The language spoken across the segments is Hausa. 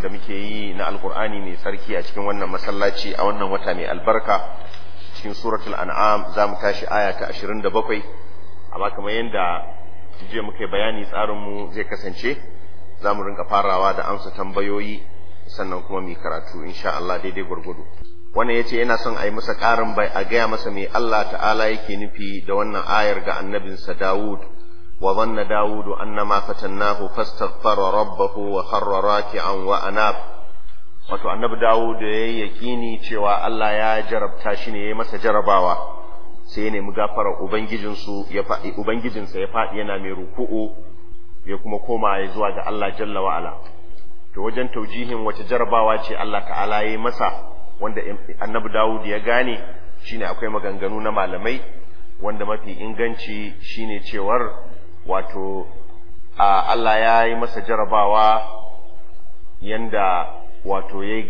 da muke yi na alkur'ani mai sarki a cikin wannan masallaci a wannan wata mai albarka cikin suratul an'am za mu tashi aya ta 27, amma kamar yadda jiya muka bayani tsarinmu zai kasance za mu rinka farawa da amsa tambayoyi sannan kuma mu karatu insha Allah daidai gurgudu. Wannan yace yana son a yi masa ƙarin a gaya masa me Allah ta'ala yake nufi da wannan ayar ga annabinsa Dawud. وظن داود أنما فتناه فاستغفر ربه وخر راكعا وأناب. wato annabi Dawud da yayi yakini cewa Allah ya jarabta shi ne yayi masa jarabawa sai ya nemi gafarar ubangijinsa ya faɗi yana mai ruku'u ya kuma koma ya zuwa ga Allah jalla wa ala. To wajen taujihin wace jarabawa ce Allah ta'ala yayi masa wanda annabi Dawud ya gane shine akwai maganganu na malamai wanda mafi inganci shine cewar wato Allah ya yi masa jarabawa yanda wato ya yi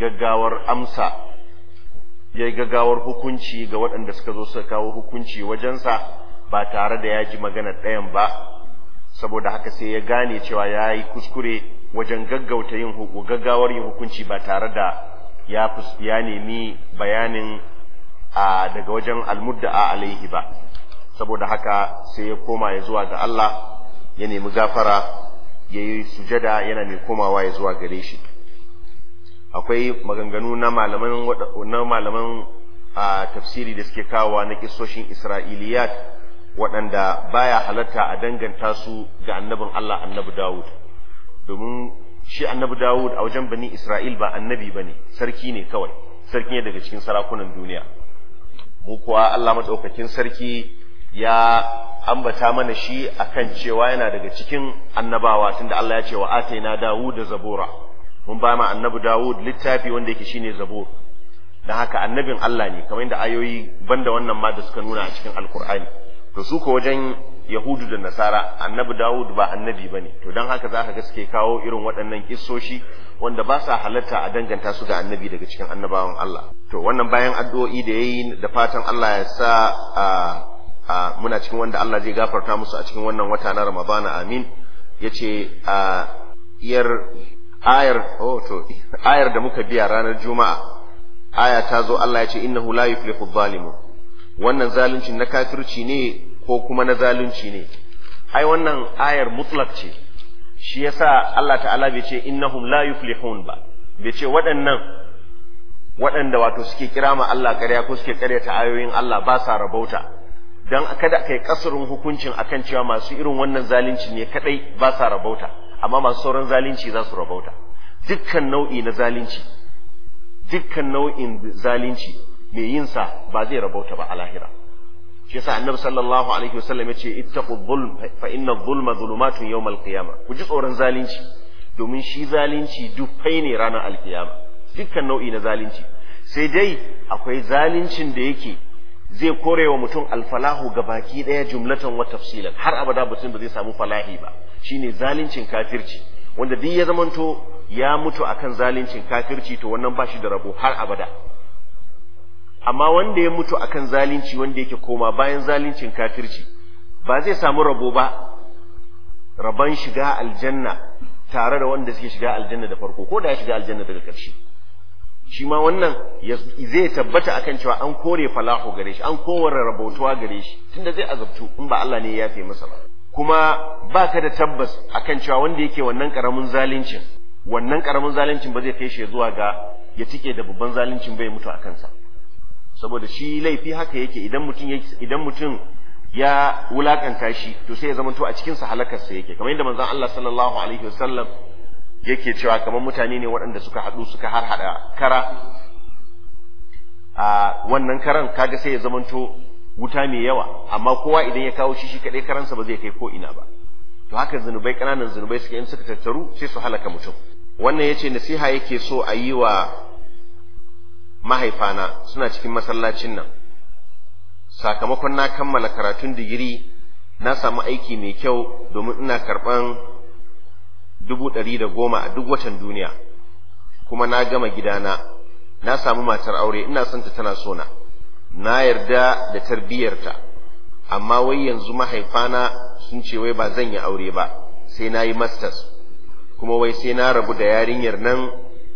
gaggawar hukunci ga waɗanda suka zo suka kawo hukunci wajensa ba tare da ya ji maganar ɗayan ba, saboda haka sai ya gane cewa ya yi kuskure wajen gaggawar yin hukunci ba tare da ya nemi bayanin daga wajen almudda'a alaihi ba. Saboda haka sai ya koma ya zuwa ga Allah ya nemi gafara ya yi sujada yana mai komawa ya zuwa gare shi. Akwai maganganu na malaman tafsiri da suke kawowa na kissoshin Isra'iliyat waɗanda baya halatta a danganta su ga annabin Allah annabi Dawud, domin shi annabi Dawud a wajen bani Isra'il ba annabi bane, sarki ne kawai, sarki ne daga cikin sarakunan duniya. Mu kuwa Allah madaukakin sarki ya ambata mana shi akan cewa yana daga cikin annabawa, tunda Allah ya ce wa ataina Dawud zabura, mun ba ma annabi Dawud littafi wanda yake shine zabur. Dan haka annabin Allah ne, kamar yadda ayoyi banda wannan ma da suka nuna a cikin alkur'ani. To su ko wajen Yahudu da Nasara annabi Dawud ba annabi bane, to dan haka zaka ga suke kawo irin waɗannan kissoshi wanda ba sa halatta a danganta su ga annabi daga cikin annabawan Allah. To wannan bayan addu'o'i da yayi da fatan Allah ya sa muna cikin wanda Allah zai gafarta musu a cikin wannan wata na Ramadana, amin. Yace ayar da muka biya ranar Juma'a, aya ta zo Allah yace innahu la yuflihu adh-dhalimun. Wannan zalunci na kafirci ne ko kuma na zalunci ne? Ai wannan ayar mutlaq ce, shi yasa Allah ta'ala bai ce innahum la yuflihun ba, bai ce waɗanda wato suke kira ma Allah ƙarya ko suke ƙaryata ayoyin Allah ba sa rabauta, dan kada kai kasurin hukuncin akan cewa masu irin wannan zalunci ne kadai ba sa rabauta, amma masu sauran zalunci za su rabauta. Dukkan nau'in zalunci mai yin sa ba zai rabauta ba a lahira. Shi yasa annabi sallallahu alaihi wasallam ya ce ittaqu dhulm fa inna dhulma dhulumatun yawm al-qiyamah. Ku ji tsoron zalunci domin shi zalunci dufai ne ranar alkiyama. Dukkan nau'i na zalunci, sai dai akwai zaluncin da yake zai kore wa mutum alfalahu gabaki daya jumlatan wa tafsilan, har abada mutum ba zai samu falahi ba. Shine zaluncin kafirci, wanda duk ya zamanto ya mutu akan zaluncin kafirci to wannan bashi da rabo har abada. Amma wanda ya mutu akan zalunci wanda yake koma bayan zaluncin kafirci ba zai samu rabo ba, rabon shiga aljanna tare da wanda suke shiga aljanna da farko ko da ya shiga aljanna daga ƙarshe. Shi ma wannan zai tabbata akan cewa an kore falahu gare shi, an kore rabautuwa gare shi, tunda zai azabtu in ba Allah ne ya yafe masa ba. Kuma baka da tabbas akan cewa wanda yake wannan karamin zaluncin ba zai kai shi zuwa ga ya tike da babban zaluncin bai mutu akan sa. Saboda shi laifi haka yake, idan mutum ya wulakanta shi to sai ya zamanto a cikin sa halakar sa yake, kamar yadda manzon Allah sallallahu alaihi wasallam yake cewa kamar mutane ne waɗanda suka haɗu suka harhaɗa kara, a wannan karan kaga sai ya zamanto wuta mai yawa, amma kowa idan ya kawo shi kaɗai karansa ba zai kai ko ina ba. To haka zunubai, ƙananan zunubai suke in suka tattaru sai su halaka mutum. Wannan yace nasiha yake so a yi wa mahaifana, suna cikin masallacin nan. Sakamakon na kammala karatun digiri na samu aiki mai kyau domin ina karɓan 110,000 a duk watan duniya, kuma na gama gidana, na samu matar aure, ina son ta tana sona, na yarda da tarbiyyarta, amma wai yanzu mahaifana sun ce wai ba zan yi aure ba sai na yi masters, kuma wai sai na rabu da yarinyar nan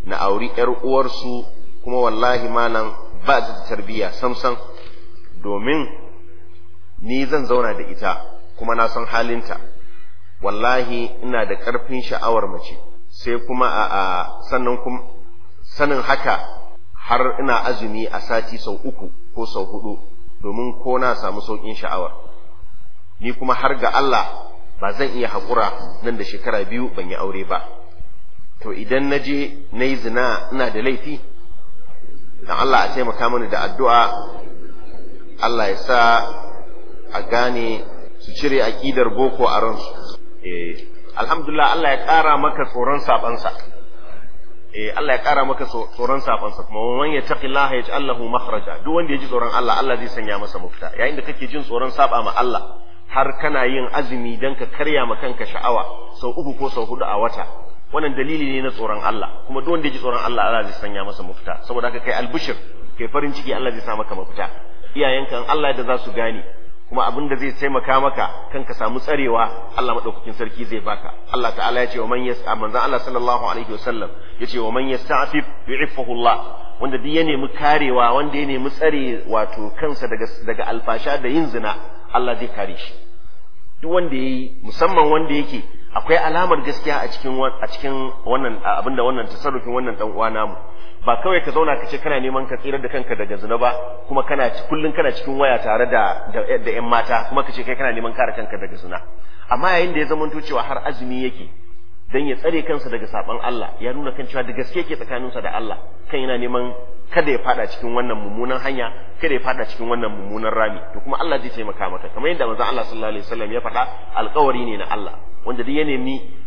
na auri ‘yar uwarsu, kuma wallahi malam ba ta tarbiyya samsam, domin ni zan zauna da ita kuma na san halinta, wallahi ina da ƙarfin sha'awar mace, sai kuma sannan kuma sanin haka har ina azumi a sati sau 3 ko sau 4 domin ko na samu sauƙin sha'awar. Ni kuma har ga Allah ba zan iya haƙura nan da shekara 2 ban yi aure ba. To idan na je na yi zina ina da laifi? Dan Allah a taimaka mani da addu'a, Allah ya sa a gane su cire aƙidar boko a ransu. Alhamdulillah, Allah ya ƙara maka tsoron sabansa. Allah ya ƙara maka tsoron sabansa, kuma man yattaqillaha yaj'al lahu makhraja. Duk wanda ya ji tsoron Allah, Allah zai sanya masa mafita. Yayin da kake jin tsoron saba ma Allah, har kana yin azumi dan ka karya ma kanka sha'awa sau 3 ko sau 4 a wata, wannan dalili ne na tsoron Allah. Kuma duk wanda ya ji tsoron Allah, Allah zai sanya masa mafita. Saboda haka kai albishir, kai farin ciki, Allah zai sa maka mafita. Iyayenka Allah da za su gane, kuma abin da zai taimaka maka kan ka samu tsarewa, Allah madaukakin sarki zai baka. Allah ta'ala ya ce wa man yas'a, manzon Allah sallallahu alaihi wasallam ya ce wa man yasta'fif yu'iffahu Allah, wanda duk ya nemi karewa, wanda ya nemi tsare wato kansa daga alfasha da yin zina, Allah zai kare shi. Duk wanda yayi, musamman wanda yake akwai alamar gaskiya a cikin wannan abinda wannan tasarrufin wannan dan uwa namu, ba kawai ka zauna ka ce kana neman ka tsirar da kanka daga zina ba, kuma kullun kana cikin waya tare da ƴan mata, kuma ka ce kai kana neman kare kanka daga zina. Amma yayin da ya zamanto cewa har azumi yake dan ya tsare kansa daga saban Allah, ya nuna kan cewa da gaske yake tsakaninsa da Allah, kan yana neman kada ya fada cikin wannan mummunan hanya, kada ya fada cikin wannan mummunan rami, to kuma Allah zai taimaka maka. Kamar yadda manzon Allah sallallahu alaihi wasallam ya faɗa, alƙawari ne na Allah, wanda duk ya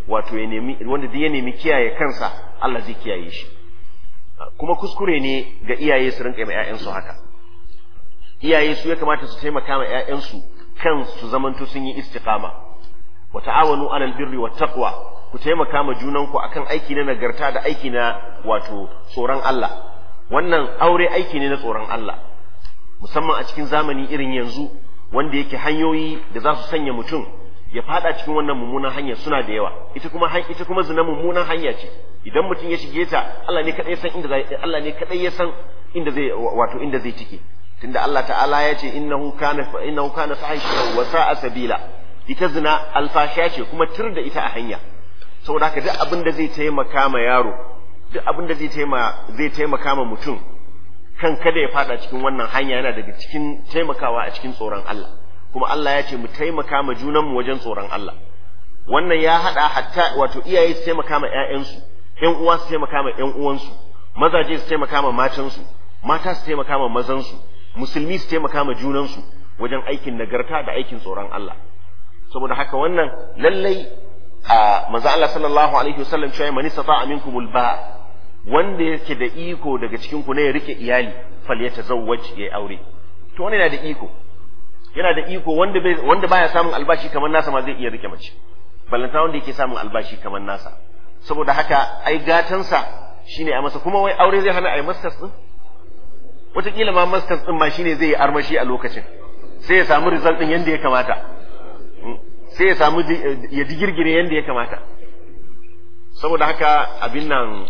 nemi kiyaye kansa, Allah zai kiyaye shi. Kuma kuskure ne ga iyaye su rinka yi ma ƴaƴansu haka. Iyaye su ya kamata su taimaka ma ƴaƴansu kan su zamanto sun yi istiqama. Wa ta'awanu 'alal birri wat taqwa, ku taimaka ma junanku akan aiki na nagarta da aiki na wato tsoron Allah. Wannan aure aiki ne na tsoron Allah, musamman a cikin zamani irin yanzu, wanda yake hanyoyi da za su sanya mutum ya fada cikin wannan mummunan hanya suna da yawa. Ita kuma zina mummunan hanya ce. Idan mutum ya shige ta, Allah ne kadai ya san inda zai tike. Tunda Allah ta'ala ya ce innahu kana fahisha wa sa'a sabila. Ita zina alfasha ce, kuma tir da ita a hanya. Saboda haka duk abin da zai taimaka ma yaro, duk abin da zai taimaka ma mutum kan kada ya fada cikin wannan hanya, yana daga cikin taimakawa a cikin tsoron Allah. Kuma Allah ya ce mu taimaka ma junanmu wajen tsoron Allah. Wannan ya hada hatta wato iyaye su taimaka ma ƴaƴansu, ƴan uwa su taimaka ma ƴan uwansu, mazaje su taimaka ma matansu, mata su taimaka ma mazansu, musulmi su taimaka ma junansu wajen aikin nagarta da aikin tsoron Allah. Saboda haka wannan lallai manzo Allah sallallahu alaihi wasallam cewa man istata'a minkumul ba'a, wanda yake da iko daga cikin ku ne ya rike iyali, falyatazawwaj, ya aure. To wannan yana da iko wanda baya samun albashi kamar nasa ma zai iya rike mace, ballanta wanda yake samun albashi kamar nasa. Saboda haka ai gatansa shine a masa. Kuma wai aure zai hana ai masters din? Wataƙila ma masters din ma shine zai yi armashi a lokacin, sai ya samu result din yanda ya kamata, sai ya samu ya digirgire yanda ya kamata. Saboda haka abin nan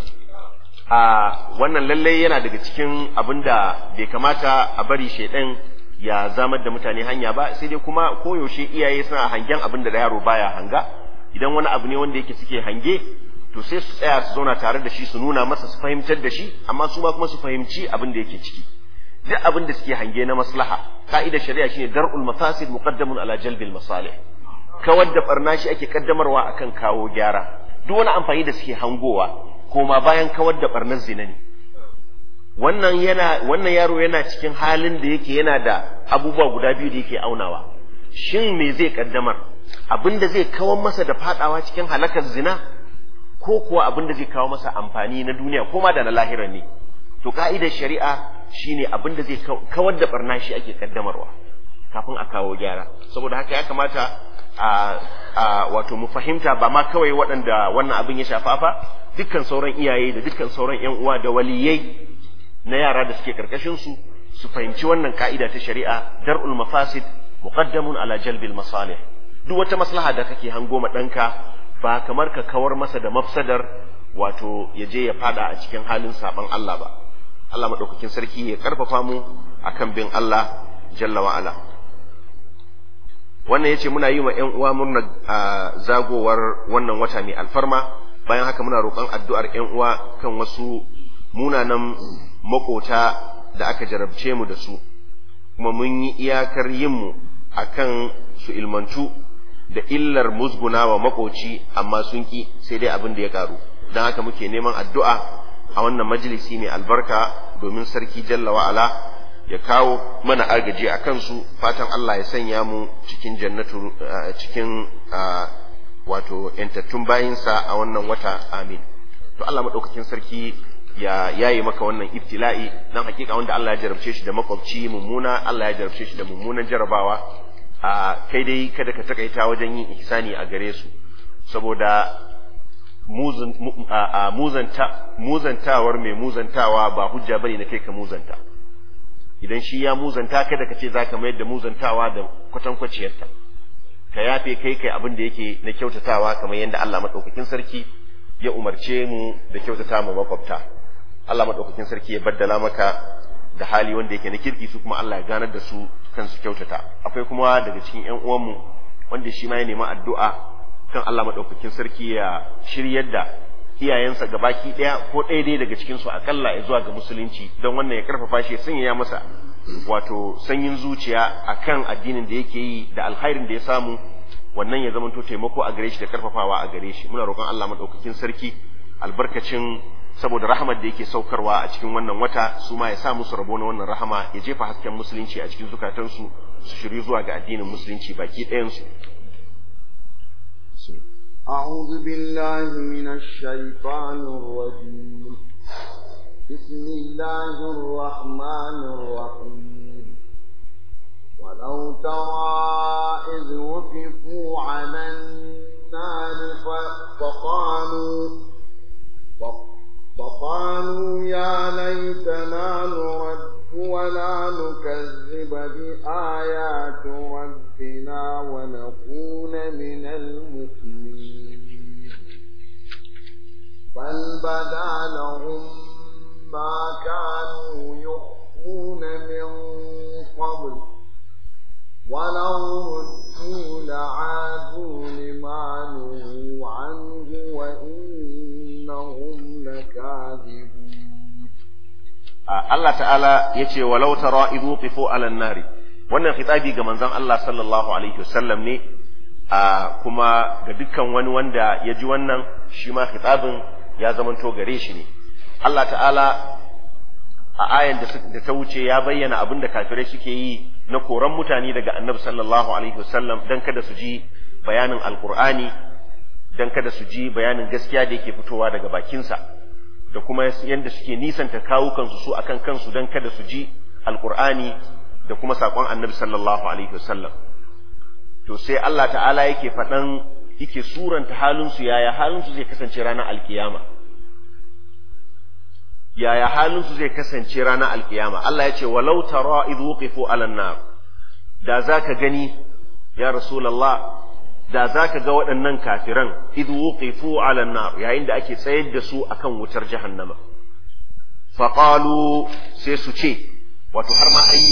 wannan lallai yana daga cikin abin da bai kamata a bari shedan ya zamar da mutane hanya ba. Sai dai kuma koyaushe iyaye suna hangen abin da yaro baya hanga. Idan wani abu ne wanda yake suke hange, to sai su tsaya su zauna tare da shi, su nuna masa, su fahimtar da shi, amma su ma kuma su fahimci abin da yake ciki. Duk abin da suke hange na maslaha, ka'idar shari'a shine dar'ul mafasid muqaddamun ala jalbil masalih. Kawar da barna shi ake kaddamarwa akan kawo gyara. Duk wani amfani da suke hangowa, koma bayan kawar da barnar zina ne. Wannan yaro yana cikin halin da yake yana da abubuwa guda biyu da yake aunawa. Shin me zai kaddamar? Abin da zai kawo masa da fadawa cikin halakar zina, ko kuwa abin da zai kawo masa amfani na duniya ko ma da na lahira ne? To ka'idar shari'a shine abin da zai kawar da barna shi ake kaddamarwa kafin a kawo gyara. Saboda haka ya kamata wato mu fahimta, ba ma kawai waɗanda wannan abin ya shafa fa, dukkan sauran iyaye da dukkan sauran ƴan uwa da waliyai na yara da suke karkashin su fahimci wannan ka'ida ta shari'a, dar'ul mafasid muqaddamun ala jalbil masalih. Duk wata maslaha da kake hango ma danka, ba kamar ka kawar masa da mafsadar wato ya je ya fada a cikin halin saban Allah ba. Allah madaukakin sarki ya karfafa mu akan bin Allah jalla wa ala. Wannan yace muna yi wa ƴan uwa murna zagowar wannan wata mai alfarma. Bayan haka muna roƙon addu'ar ƴan uwa kan wasu munanan makota da aka jarabce mu da su, kuma mun yi iyakar yin mu akan su ilmantu da illar musguna wa makoci, amma sun ki sai dai abin da ya karu. Don haka muke neman addu'a a wannan majalisi mai albarka domin sarki jalla wa ala ya kawo mana agaji a kansu. Fatan Allah ya sanya mu cikin jannatu cikin wato yantattun bayinsa a wannan wata, amin. To Allah madaukakin sarki ya yayi maka wannan ibtila'i, dan hakika wanda Allah ya jarabce shi da makwabci mummuna, Allah ya jarabce shi da mummunan jarabawa. Kai dai kada ka takaita wajen yin ihsani a gare su, saboda muzantawar mai muzantawa ba hujja bane na kai ka muzanta. Idan shi ya muzanta, kada ka ce zaka mayar da muzantawa da kwatankwaciyarta. Ka yafe kai abin da yake na kyautatawa, kamar yadda Allah madaukakin sarki ya umarce mu da kyautata mu makwabta. Allah madaukakin sarki ya baddala maka da hali wanda yake na kirki, su kuma Allah ya ganar da su kansu kyautata. Akwai kuma daga cikin ƴan uwanmu wanda shi ma ya nemi addu'a kan Allah madaukakin sarki ya shiryar da iyayensa gabaki daya ko ɗaya dai daga cikin su akalla ya zuwa ga musulunci, don wannan ya karfafa shi, ya sanya masa wato sanyin zuciya akan addinin da yake yi da alkhairin da ya samu. Wannan ya zamanto taimako a gare shi da karfafawa a gare shi. Muna roƙon Allah madaukakin sarki albarkacin saboda rahamar da yake saukarwa a cikin wannan wata, su ma ya sa musu rabo na wannan rahama, ya jefa hasken musulunci a cikin zukatansu, su shiryu zuwa ga addinin musulunci baki ɗayansu. أعوذ بالله من الشيطان الرجيم. بسم الله الرحمن الرحيم. ولو ترى إذ وقفوا على النار فقالوا يا ليتنا نرد ولا نكذب بآيات ربنا ونكون من المؤمنين. بل بدا لهم ما كانوا يخفون من قبل ولو ردوا لعادوا لما نهوا عنه وإنهم لكاذبون. Allah ta'ala yace walau tara idhu qifu 'alan nari. Wannan khitabi ga manzon Allah sallallahu alaihi wasallam ne, kuma ga dukkan wani wanda ya ji wannan shi ma khitabin ya zamanto gare shi ne. Allah ta'ala a ayan da ta wuce ya bayyana abin da kafirai suke yi na koran mutane daga annabi sallallahu alaihi wasallam dan kada su ji bayanin alqur'ani, dan kada su ji bayanin gaskiya da yake fitowa daga bakinsa, da kuma yanda suke nisanta kawukansu su akan kansu dan kada su ji alqur'ani da kuma sakon annabi sallallahu alaihi wasallam. To sai Allah ta'ala yake faɗan, yake suranta halinsu, yaya halinsu zai kasance ranar alkiyama, yaya halinsu zai kasance ranar alkiyama. Allah ya ce walau tara idh wuqifu 'alan nar, da zaka gani ya rasulullah, da zaka ga waɗannan kafiran idh wuqifu 'alan nar, yayin da ake tsayar da su akan wutar jahannama. Faqalu, sai su ce, wato har ma an yi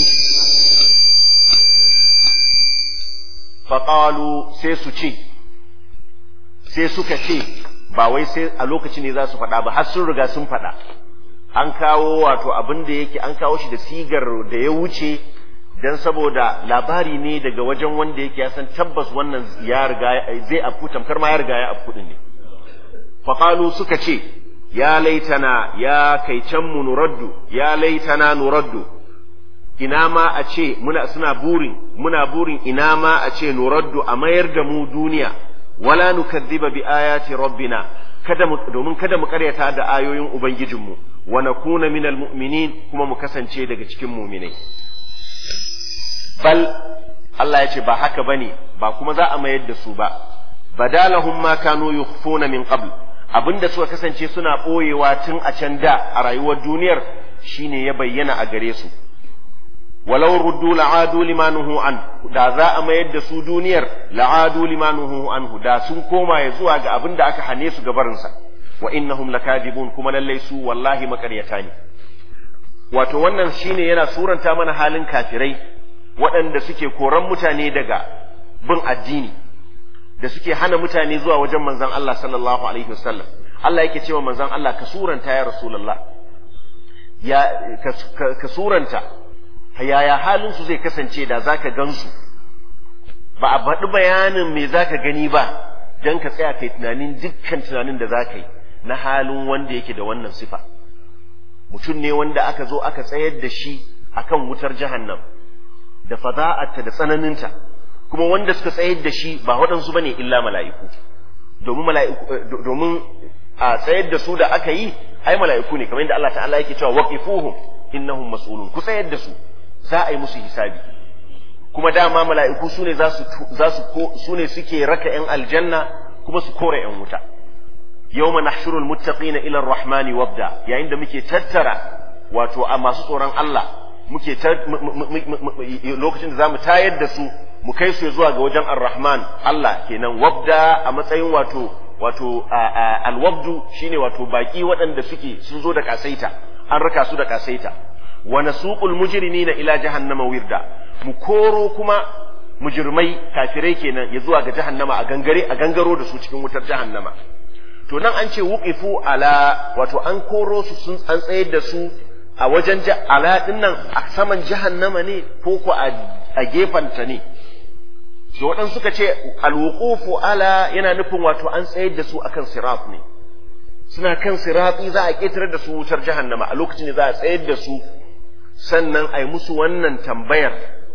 faqalu, sai su ce, sai suka ce, ba wai sai a lokaci ne za su faɗa ba, har sun riga sun faɗa. An kawo wato abin da yake an kawo shi da sigar da ya wuce, dan saboda labari ne daga wajen wanda yake ya san tabbas wannan ya riga zai afku, tamkar ma ya riga ya afku din ne. Faqalu, suka ce, ya laitana, ya kai can mu nuraddu, ya laitana nuraddu, ina ma a ce muna burin ina ma a ce nuraddu, a mayar da mu duniya, wala nukadhiba bi ayati rabbina, domin kada mu karyata da ayoyin ubangijinmu, wa nakuna minal mu'minin, kuma mu kasance daga cikin mu'minai. Bal, Allah ya ce ba haka bane, ba kuma za a mayar da su ba. Badalahum ma kanu yukhfuna min qabl, abinda suka kasance suna boyewa tun a can da a rayuwar duniyar shine ya bayyana a gare su. Walau ruddu la'adu limanuhu an, da za a mayar da su duniyar la'adu limanuhu anhu, da sun koma ya zuwa ga abin da aka hane su gabarinsa. wa innahum lakadibun kuma lallai su wallahi makaryata ne. Wato wannan shine yana suranta mana halin kafirai waɗanda suke koran mutane daga bin addini da suke hana mutane zuwa wajen manzon Allah sallallahu alaihi wasallam. Allah yake cewa manzon Allah ka suranta ya rasulullah, ya ka suranta yaya halin su zai kasance da zaka gansu, ba a faɗi bayanin me zaka gani ba dan ka tsaya kai tunanin dukkan tunanin da zaka yi na halin wanda yake da wannan sifa. Mutum ne wanda aka zo aka tsayar da shi akan wutar jahannam da fada'arta da tsananinta, kuma wanda suka tsayar da shi ba waɗansu bane illa mala'iku, domin a tsayar da su da aka yi ai mala'iku ne, kamar yadda Allah ta'ala yake cewa waqifuhum innahum mas'ulun, ku tsayar da su za a yi musu hisabi. Kuma dama mala'iku sune sune suke raka yan aljanna kuma su kore yan wuta. Yawma nahshurul muttaqina ila ar-rahmani wabda, yayin da muke tattara wato a masu tsoron Allah muke lokacin da zamu tayar da su mu kai su zuwa ga wajen ar-rahman Allah kenan, wabda a matsayin wato al-wabdu shine wato baki waɗanda suke sun zo da kasaita, an raka su da kasaita. Wa nasuqul mujrimina ila jahannama wirda, mu koro kuma mujrimai kafirai kenan ya zuwa ga jahannama a gangaro da su cikin wutar jahannama. To nan an ce wuqifu ala, wato an koro su an tsayar da su a wajen ala din nan a saman jahannama ne ko a gefanta ne. So waɗansu suka ce alwuqufu ala yana nufin wato an tsayar da su akan sirat ne, suna kan sirati za a ƙetare da su wutar jahannama, a lokacin da za a tsayar da su sannan a yi musu wannan tambayar,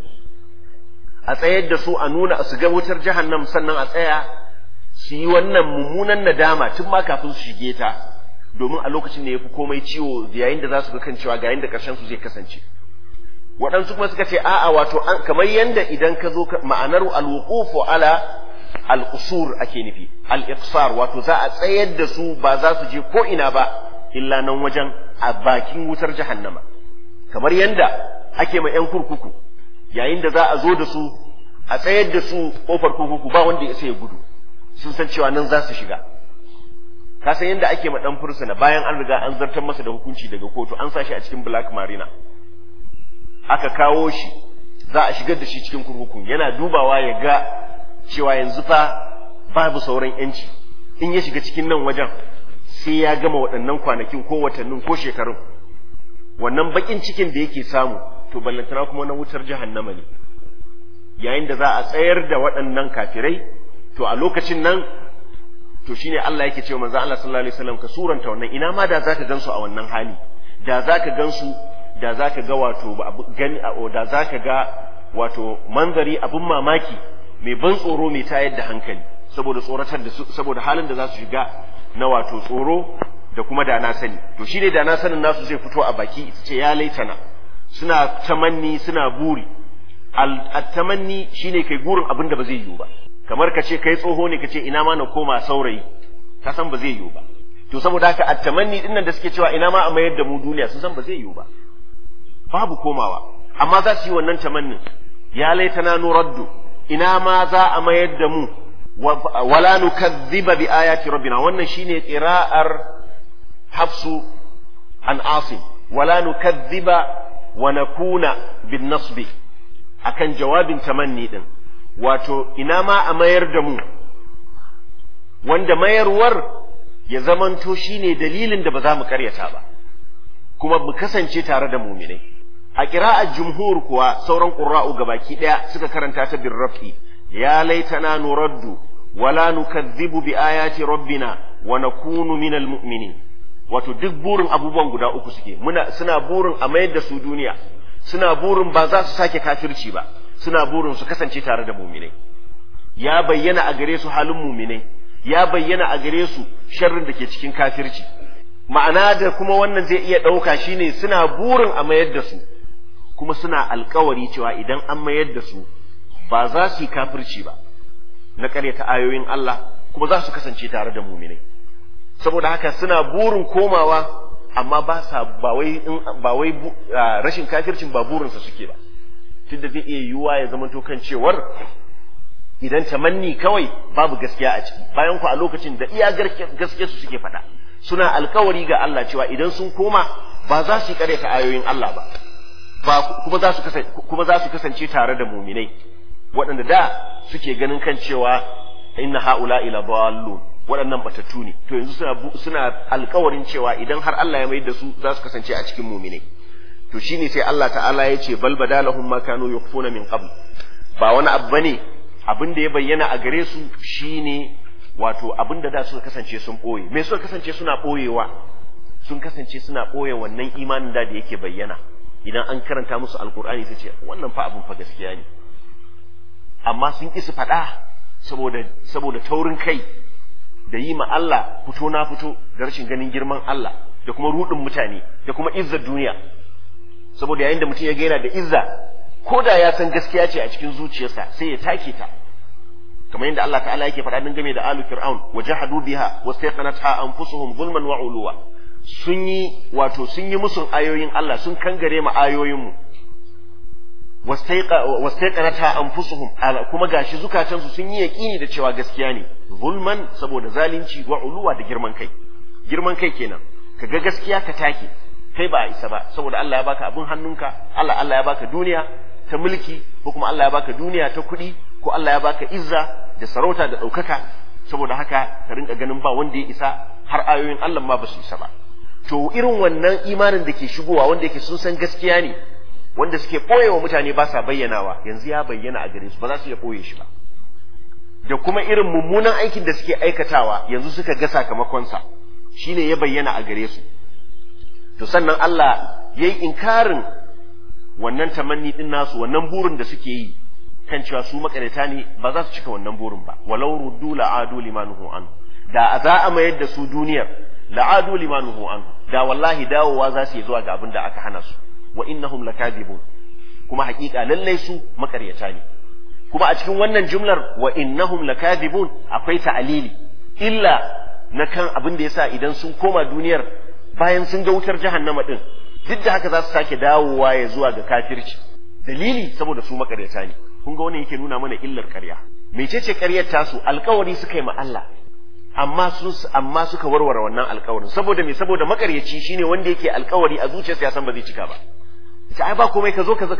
a tsayar da su a nuna su ga wutar jahannam, sannan a tsaya su yi wannan mummunan nadama tun ma kafin su shige ta, domin a lokacin da ya fi komai ciwo yayin da za su ga kan cewa ga yayin da ƙarshen su zai kasance. Waɗansu kuma suka ce a'a wato kamar yanda idan ka zo ma'anar alwuqufu ala al-qusur ake nufi, al-iqsar wato za a tsayar da su ba za su je ko ina ba illa nan wajen a bakin wutar jahannama, kamar yanda ake ma 'yan kurkuku yayin da za a zo da su a tsayar da su kofar kurkuku ba wanda ya sai ya gudu, sun san cewa nan za su shiga. Ka san yadda ake ma dan fursuna bayan an riga an zartar masa da hukunci daga kotu, an sa shi a cikin black marina, aka kawo shi za a shigar da shi cikin kurkukun, yana dubawa ya ga cewa yanzu fa babu sauran yanci, in ya shiga cikin nan wajen sai ya gama waɗannan kwanakin ko watannin ko shekarun. Wannan bakin cikin da yake samu to ballantana kuma na wutar jahannama ne, yayin da za a tsayar da waɗannan kafirai. To a lokacin nan to shine Allah yake cewa manzo Allah sallallahu alaihi wasallam ka suranta wannan, ina ma da zaka gansu a wannan hali, da zaka gansu, da zaka ga wato da zaka ga wato manzari abun mamaki mai ban tsoro mai tayar da hankali, saboda tsoratar da su, saboda halin da za su shiga na wato tsoro da kuma da na sani. To shine da na sanin nasu zai fito a baki, ita ce ya laitana, suna tamanni suna buri. Al-tamanni shine kai gurin abin da ba zai yiwu ba, kamar ka ce kai tsoho ne ka ce ina ma na koma saurayi, ka san ba zai yiwu ba. To saboda haka at-tamanni din nan da suke cewa ina ma a mayar da mu duniya, sun san ba zai yiwu ba, babu komawa, amma za su yi wannan tamannin, ya laitana nuraddu, ina ma za a mayar da mu, wala nukazziba bi ayati rabbina. Wannan shine qira'ar Hafsu an Asim, wala nukazziba wa nakuna bin nasbi, akan jawabin tamanni din, wato ina ma a mayar da mu, wanda mayarwar ya zamanto shine dalilin da ba za mu karyata ba, kuma mu kasance tare da muminai. A qira'ar jumhur kuwa sauran qurra'u gabaki daya suka karanta ta bin rafi, ya laitana nuraddu wala nukazzibu bi ayati rabbina wa nakunu minal mu'minin. Wato duk burin abubuwan guda uku suke, suna burin a mayar da su duniya, suna burin ba za su sake kafirci ba, suna burin su kasance tare da muminai. Ya bayyana a gare su halin muminai, ya bayyana a gare su sharrin da ke cikin kafirci. Ma'ana da kuma wannan zai iya ɗauka shine suna burin a mayar da su, kuma suna alkawari cewa idan an mayar da su ba za su yi kafirci ba na ƙaryata ayoyin Allah, kuma za su kasance tare da muminai. Saboda haka suna burin komawa, amma ba wai rashin kafircin ba burinsa suke ba, tunda zai iya yiwuwa ya zama to kan cewar idan tamanni kawai babu gaskiya a ciki, bayan ku a lokacin da iya gaske su suke faɗa, suna alkawari ga Allah cewa idan sun koma ba za su karyata ayoyin Allah ba kuma za su kasance tare da mu'minai waɗanda da suke ganin kan cewa inna haula ila dallun waɗannan batattu ne to yanzu suna alkawarin cewa idan har Allah ya mai da su za su kasance a cikin mu'minai to shine sai Allah ta'ala ya ce bal badalahum ma kanu yukhfuna min qabl ba wani abu bane abin da ya bayyana a gare su shine wato abin da suka kasance sun boye me suka kasance suna boyewa sun kasance suna boye wannan imanin da yake bayyana idan an karanta musu alqur'ani sai ce wannan fa abin fa gaskiya ne amma sun ki su faɗa saboda taurin kai da yi ma Allah fito na fito da rashin ganin girman Allah da kuma rudin mutane da kuma izzar duniya saboda yayin da mutum ya ga yana da izza ko da ya san gaskiya ce a cikin zuciyarsa sai ya take ta kamar yadda Allah ta'ala yake faɗa game da alu fir'aun wajahadu biha wastaqanatha anfusuhum zulman wa uluwa sun yi musun ayoyin Allah sun kangare ma ayoyin mu wastaqanatha anfusuhum kuma gashi zukatansu sun yi yaqini da cewa gaskiya ne zulman saboda zalunci wa uluwa da girman kai kenan kaga gaskiya ka take kai ba a isa ba saboda Allah ya baka abin hannunka Allah ya baka duniya ta mulki ko kuma Allah ya baka duniya ta kuɗi ko Allah ya baka izza da sarauta da ɗaukaka saboda haka ka rinka ganin ba wanda ya isa har ayoyin Allah ma ba su isa ba to irin wannan imanin da ke shigowa wanda yake sun san gaskiya ne wanda suke ɓoyewa mutane ba sa bayyanawa yanzu ya bayyana a gare su ba za su iya ɓoye shi ba da kuma irin mummunan aikin da suke aikatawa yanzu suka ga sakamakonsa shine ya bayyana a gare su to sannan Allah yayi inkarin wannan tamanni din nasu wannan burin da suke yi kan cewa su makareta ne ba za su cika wannan burin ba walau ruddu la'adu limanuhu an da za a mayar da su duniyar la'adu limanuhu an da wallahi dawowa za su yi zuwa ga abin da aka hana su wa innahum lakadibun kuma hakika lallai su makaryata ne kuma a cikin wannan jumlar wa innahum lakadibun akwai ta'alili illa na kan abin da yasa idan sun koma duniyar bayan sun ga wutar jahannama din duk da haka za su sake dawowa ya zuwa ga kafirci dalili saboda su makaryata ne kun ga wannan yake nuna mana illar ƙarya mecece ƙaryar tasu alƙawari suka yi ma Allah amma suka warware wannan alƙawarin saboda me saboda makaryaci shine wanda yake alƙawari a zuciyarsa ya san ba zai cika ba ita ai ba komai ka zo ka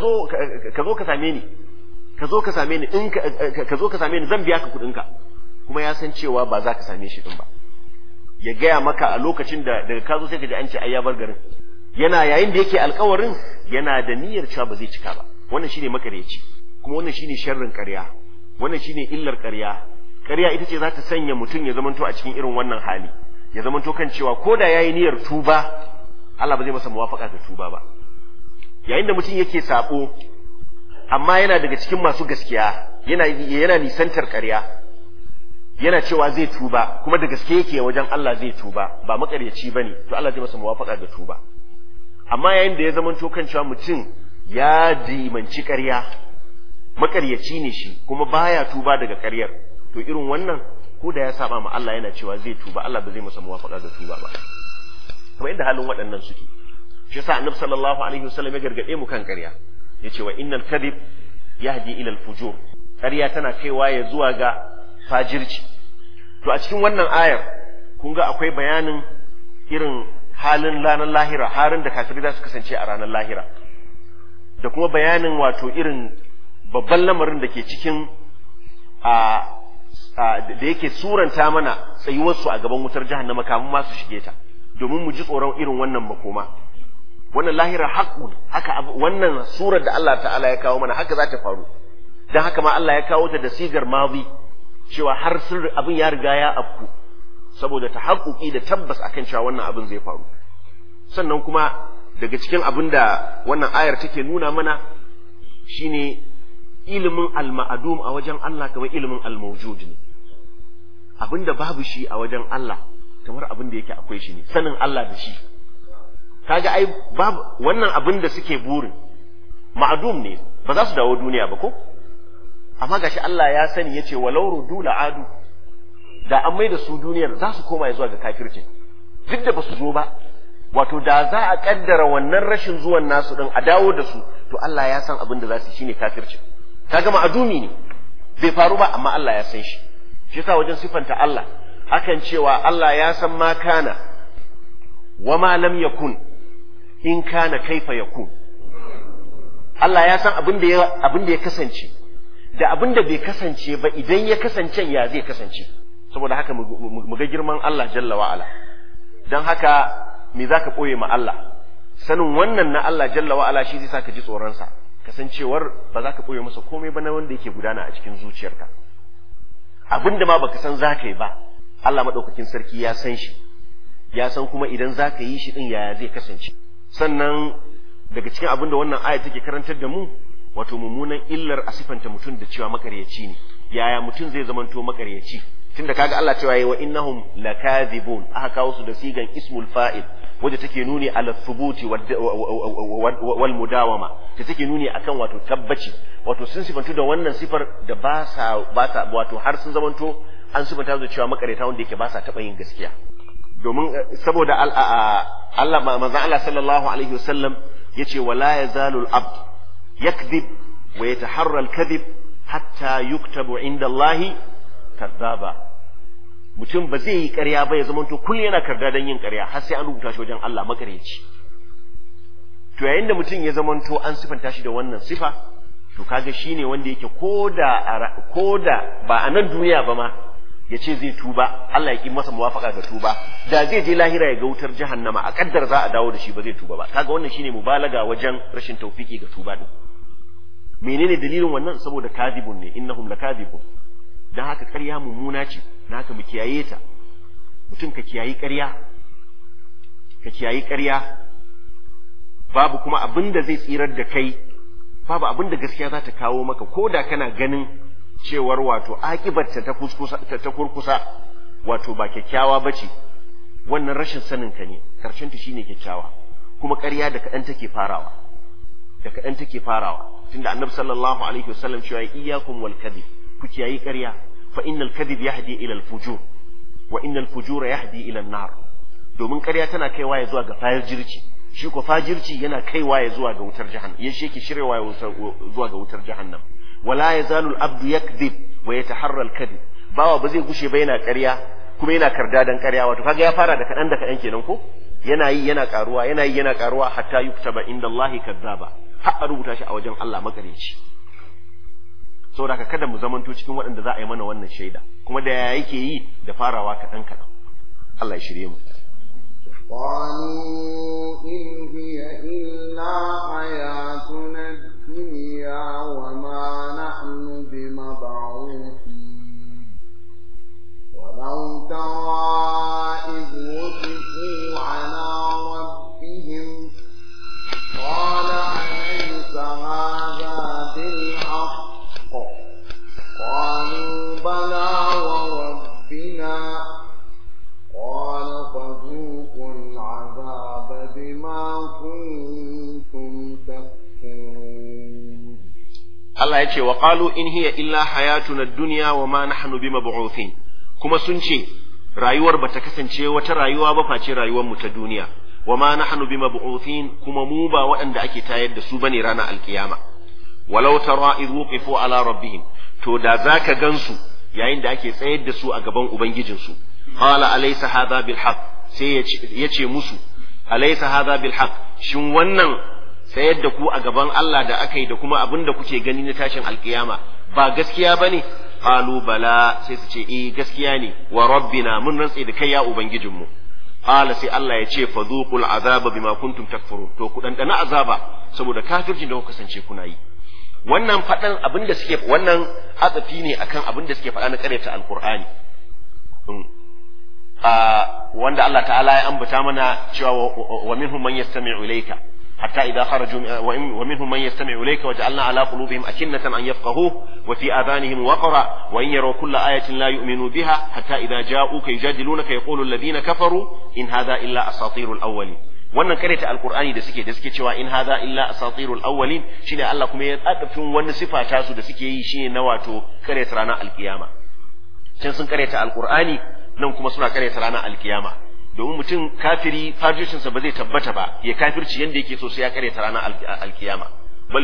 same ni ka zo ka same ni in ka zo ka same ni zan biya ka kuɗin ka kuma ya san cewa ba za ka same shi din ba ya gaya maka a lokacin da daga ka zo sai ka ji an ce ai ya bar garin yana yayin da yake alƙawarin yana da niyyar cewa ba zai cika ba wannan shine makaryaci kuma wannan shine sharrin ƙarya wannan shine illar ƙarya ƙarya ita ce za ta sanya mutum ya zamanto a cikin irin wannan hali ya zamanto kan cewa ko da yayi niyyar tuba Allah ba zai masa muwafaka ga tuba ba yayin da mutum yake sabo amma yana daga cikin masu gaskiya yana nisantar ƙarya yana cewa zai tuba kuma da gaske yake wajen Allah zai tuba ba makaryaci bane to Allah zai masa muwafaka ga tuba amma yayin da ya zamanto kan cewa mutum ya dimanci ƙarya makaryaci ne shi kuma baya tuba daga ƙaryar to irin wannan ko da ya saba ma Allah yana cewa zai tuba Allah ba zai masa muwafaka ga tuba ba kuma inda halin waɗannan suke shi yasa Annabi sallallahu alaihi wasallam ya gargade mu kan ƙarya yace wa innal kadhib yahdi ila al-fujur ƙarya tana kaiwa ya zuwa ga fajirci to a cikin wannan ayar kun ga akwai bayanin irin halin ranar lahira harin da kafirai za su kasance a ranar lahira da kuma bayanin wato irin babban lamarin da ke cikin da yake suranta mana tsayuwarsu a gaban wutar jahannama kamun ma su shige ta domin mu ji tsoron irin wannan makoma wannan lahira haqqun haka wannan surar da Allah ta'ala ya kawo mana haka za ta faru dan haka ma Allah ya kawo ta da sigar madi cewa har sirri abin ya riga ya afku saboda ta haƙuƙi da tabbas akan cewa wannan abin zai faru sannan kuma daga cikin abin da wannan ayar take nuna mana shine ilimin al-ma'dum a wajen Allah kamar ilimin al-mawjud ne abinda babu shi a wajen Allah kamar abin da yake akwai shi ne sanin Allah da shi kaga ai babu wannan abin da suke burin ma'dum ne ba za su dawo duniya ba ko amma gashi Allah ya sani yace walau rudu la'adu da an mai da su duniyar za su koma zuwa ga kafirci duk da ba su zo ba wato da za a kaddara wannan rashin zuwan nasu din a dawo da su to Allah ya san abin da za su shine kafirci kaga ma'adumi ne bai faru ba amma Allah ya san shi shi yasa wajen sifanta Allah akan cewa Allah ya san ma kana wa ma lam yakun in kana kaifa yakun. Allah ya san abin da ya kasance da abin da bai kasance ba idan ya kasance ya zai kasance. Saboda haka mu ga girman Allah jalla wa ala. Dan haka me zaka boye ma Allah? Sanin wannan na Allah jalla wa ala shi zai saka ji tsoron sa. Kasancewar ba za ka boye masa komai ba na wanda yake gudana a cikin zuciyarka. Abinda ma baka san zaka yi ba, Allah madaukakin sarki ya san shi. Ya san kuma idan zaka yi shi din yaya zai kasance. Sannan daga cikin abinda wannan aya take karantar da mu, wato mummunan illar a sifanta mutum da cewa makaryaci ne. Yaya mutum zai zamanto makaryaci? Tunda kaga Allah cewa yayi wa innahum lakadhibun, aka kawo su da sigan ismul fa'il wanda take nuni ala thubuti wal mudawama, ta take nuni akan wato tabbaci, wato sun sifantu da wannan sifar da ba sa wato har sun zamanto an sifanta da cewa makareta wanda yake ba sa taba yin gaskiya. Domin saboda Allah manzon Allah sallallahu alaihi wasallam yace wala yazalul abd yakdhib wa yataharra al-kadhib hatta yuktabu inda Allah kadhaba. Mutum ba zai yi ƙarya ba ya zamanto kullum yana karda don yin ƙarya har sai an rubuta shi wajen Allah makaryaci. To yayin da mutum ya zamanto an sifanta shi da wannan sifa, to kaga shine wanda yake koda ba a nan duniya ba ma ya ce zai tuba, Allah ya ki masa muwafaka ga tuba, da zai je lahira ya ga wutar jahannama a kaddar za a dawo da shi ba zai tuba ba. Kaga wannan shine mubalaga wajen rashin tawfiki ga tuba din. Menene dalilin wannan? Saboda kadhibun ne, innahum lakadhibun. Dan haka ƙarya mummuna ce, dan haka mu kiyaye ta. Mutum ka kiyayi ƙarya, babu kuma abin da zai tsirar da kai, babu abin da gaskiya za ta kawo maka, ko da kana ganin cewar wato akibarta ta kurkusa wato ba kyakkyawa ba ce, wannan rashin sanin ka ne, ƙarshen ta shine kyakkyawa. Kuma ƙarya da kaɗan take farawa, tunda annabi sallallahu alaihi wasallam cewa iyyakum wal kadhib, ku kiyayi ƙarya, fa innal kadhib yahdi ila al fujur wa innal fujura yahdi ila an-nar. Domin ƙarya tana kaiwa ya zuwa ga fajirci, shi ko fajirci yana kaiwa ya zuwa ga wutar jahannam, yace yake shirewa ya zuwa ga wutar jahannam. Wala yazalu al-abdu yakdhib wa yataharra al-kadhib. Bawa ba zai gushe ba yana ƙarya kuma yana karda dan ƙarya, wato kaga ya fara da kaɗan kenan ko? Yana yi yana karuwa hatta yuktaba inda Allah kadzaba, har a rubuta shi a wajen Allah makareci. Saboda haka kada mu zamanto cikin waɗanda za a yi mana wannan shaida, kuma da yake yi da farawa kaɗan. Allah ya shirye mu. قالوا إن هي إلا حياتنا الدنيا وما نحن بمبعوثين ولو ترى إذ وقفوا على ربهم قال أليس هذا بالحق قالوا بلى وربنا قال فذوقوا العذاب بما كنتم تكفرون. Allah ya ce wa qalu in hiya illa hayatuna ad-dunya wa ma nahnu bimab'uthin, kuma sun ce rayuwar bata kasance wata rayuwa ba face rayuwar mu ta duniya, wa ma nahnu bimab'uthin, kuma mu ba waɗanda ake tayar da su bane ranar alkiyama. Walau tara idh wuqifu ala rabbihim, to da zaka gansu yayin da ake tsayar da su a gaban ubangijinsu. Qala alaysa hadha bil haqq, sai yace musu alaysa hadha bil haqq, shin wannan sayar da ku a gaban Allah da aka yi da kuma abin da kuke gani na tashin alkiyama ba gaskiya bane? Qalu bala, sai su ce gaskiya ne, wa rabbina, mun rantse da kai ya ubangijinmu. Qala, sai Allah ya ce fadhuqul azaba bima kuntum takfurun, to ku dandana azaba saboda kafircin da kuka kasance kuna yi. Wannan fadan abin da suke, wannan atsafi ne akan abin da suke faɗa na ƙaryata alqur'ani. Wanda Allah ta'ala ya ambata mana cewa wa minhum man yastami'u ilayka hatta idha kharaju wa minhum man yastami'u ilayka wa ja'alna ala qulubihim akinnatan an yafqahuhu wa fi adhanihim waqra wa in yaraw kulla ayatin la yu'minu biha hatta idha ja'uka yujadilunaka yaqulu alladhina kafaru in hadha illa asatirul awwalin. Wannan karanta alqur'ani da suke cewa in hadha illa asatirul awwalin, shine Allah kuma ya tsafin wani sifa ta su da suke yi shine na wato karanta ranar alkiyama. Can sun karanta alqur'ani, nan kuma suna karyata ranar alkiyama. Domin mutum kafiri fajircinsa ba zai tabbata ba, ya kafirci yanda yake so sai ya karyata ranar alkiyama. Bal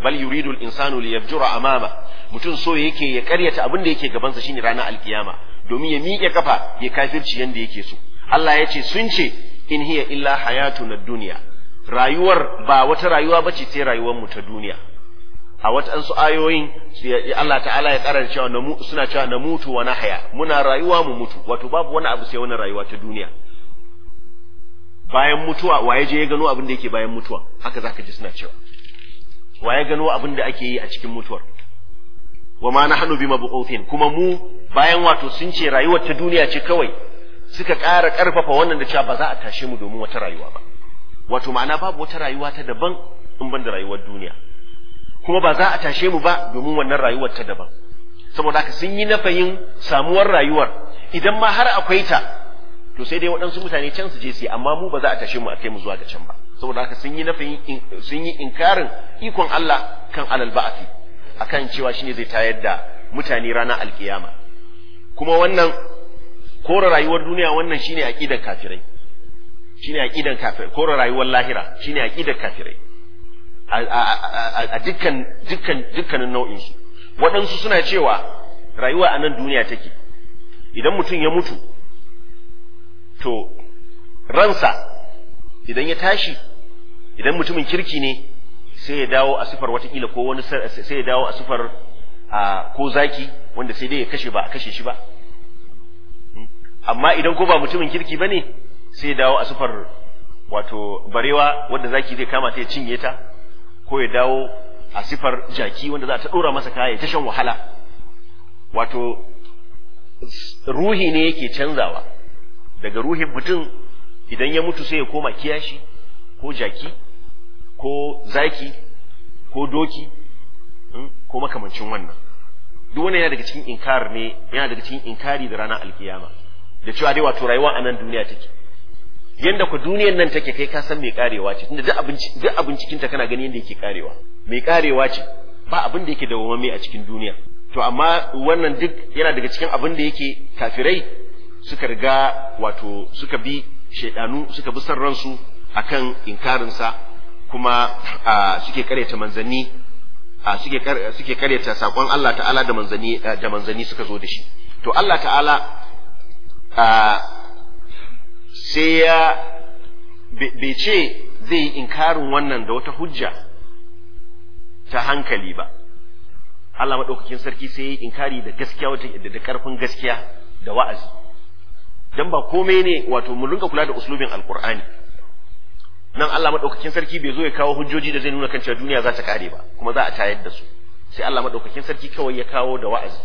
yuridul insanu liyafjura amama, mutum so yake ya karyata abin da yake gabansa shine ranar alkiyama, domin ya miƙe kafa ya kafirci yanda yake so. Allah ya ce sun ce in hiya illa hayatuna dunya, rayuwar ba wata rayuwa bace sai rayuwar mu ta duniya. A waɗansu ayoyin Allah ta'ala ya ƙara cewa suna cewa na mutu wa nahya, muna rayuwa mu mutu, wato babu wani abu sai wani rayuwa ta duniya. Bayan mutuwa waye je ya gano abin da yake bayan mutuwa, haka zaka ji suna cewa waye gano abin da ake yi a cikin mutuwar. Wa ma nahnu bimab'uthin, kuma mu bayan wato sun ce rayuwar ta duniya ce kawai, suka ƙara ƙarfafa wannan da cewa ba za a tashe mu domin wata rayuwa ba. Wato ma'ana babu wata rayuwa ta daban in ban da rayuwar duniya, kuma ba za a tashe mu ba domin wannan rayuwar ta daban. Saboda haka sun yi nafayin samuwar rayuwar, idan ma har akwai ta to sai dai waɗansu mutane can su je su yi, amma mu ba za a tashe mu a kai mu zuwa ga can ba. Saboda haka sun yi nafayin, sun yi inkarin ikon Allah kan alal ba'athi, akan cewa shine zai tayar da mutane ranar alkiyama. Kuma wannan kore rayuwar duniya, wannan shine aqidar kafirai, shine aqidar kafirai. Kore rayuwar lahira shine aqidar kafirai a dukkanin nau'in su. Waɗansu suna cewa rayuwa a nan duniya take, idan mutum ya mutu to ransa idan ya tashi, idan mutumin kirki ne sai ya dawo a sifar watakila ko wani, sai ya dawo a sifar ko zaki wanda sai dai ya kashe ba a kashe shi ba. Amma idan ko ba mutumin kirki bane sai ya dawo a sifar wato barewa wanda zaki zai kama ta ya cinye ta, ko ya dawo a sifar jaki wanda za ta dora masa kaya ta shan wahala. Wato ruhi ne yake canzawa daga ruhin mutum, idan ya mutu sai ya koma kiyashi ko jaki ko zaki ko doki ko makamancin wannan. Duk wannan yana daga cikin inkar ne, yana daga cikin inkari da ranar alkiyama, da cewa dai wato rayuwa a nan duniya take. Yanda ku duniyar nan take kai ka san mai karewa ce, tunda duk abin cikin ta kana gani yanda yake karewa, mai karewa ce, ba abin da yake dawwamamme a cikin duniya. To amma wannan duk yana daga cikin abin da yake kafirai suka riga wato suka bi shaidanu, suka bi san ransu akan inkarinsa, kuma suke karyata manzanni, suke karyata sakon Allah ta'ala da manzanni suka zo da shi. To Allah ta'ala sai ya bai ce zai yi inkarin wannan da wata hujja ta hankali ba. Allah maɗaukakin sarki sai ya yi inkari da gaskiya, wata da ƙarfin gaskiya da wa'azi. Dan ba komai ne, wato mu rinka kula da uslubin alqur'ani. Nan Allah madaukakin sarki bai zo ya kawo hujjoji da zai nuna kan cewa duniya za ta kare ba kuma za a tayar da su. Sai Allah madaukakin sarki kawai ya kawo da wa'azi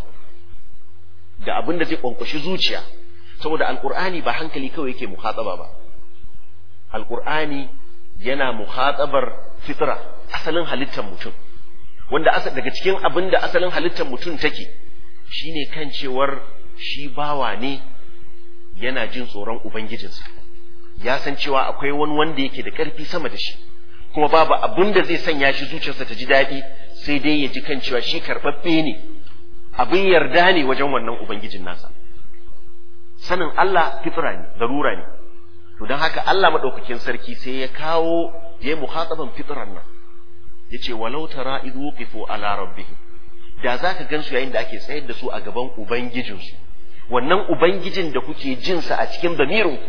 da abin da zai kwankwashi zuciya, saboda alqur'ani ba hankali kawai yake mukhataba ba. Alqur'ani yana mukhatabar fitra, asalin halittar mutum, wanda daga cikin abin da asalin halittar mutum take shine kan cewar shi bawa ne, yana jin tsoron ubangijinsa, ya san cewa akwai wani wanda yake da ƙarfi sama da shi, kuma babu abin da zai sanya shi zuciyarsa ta ji daɗi sai dai ya ji kan cewa shi karɓaɓɓe ne, abin yarda ne wajen wannan ubangijin nasa. Sanin Allah fitra ne, darura ne. To don haka Allah madaukakin sarki sai ya kawo ya yi muhataban fitran nan, yace walau tara idh wuqifu ala rabbihim, da zaka gansu yayin da ake tsayar da su a gaban ubangijinsu, wannan ubangijin da kuke jin sa a cikin damirinku,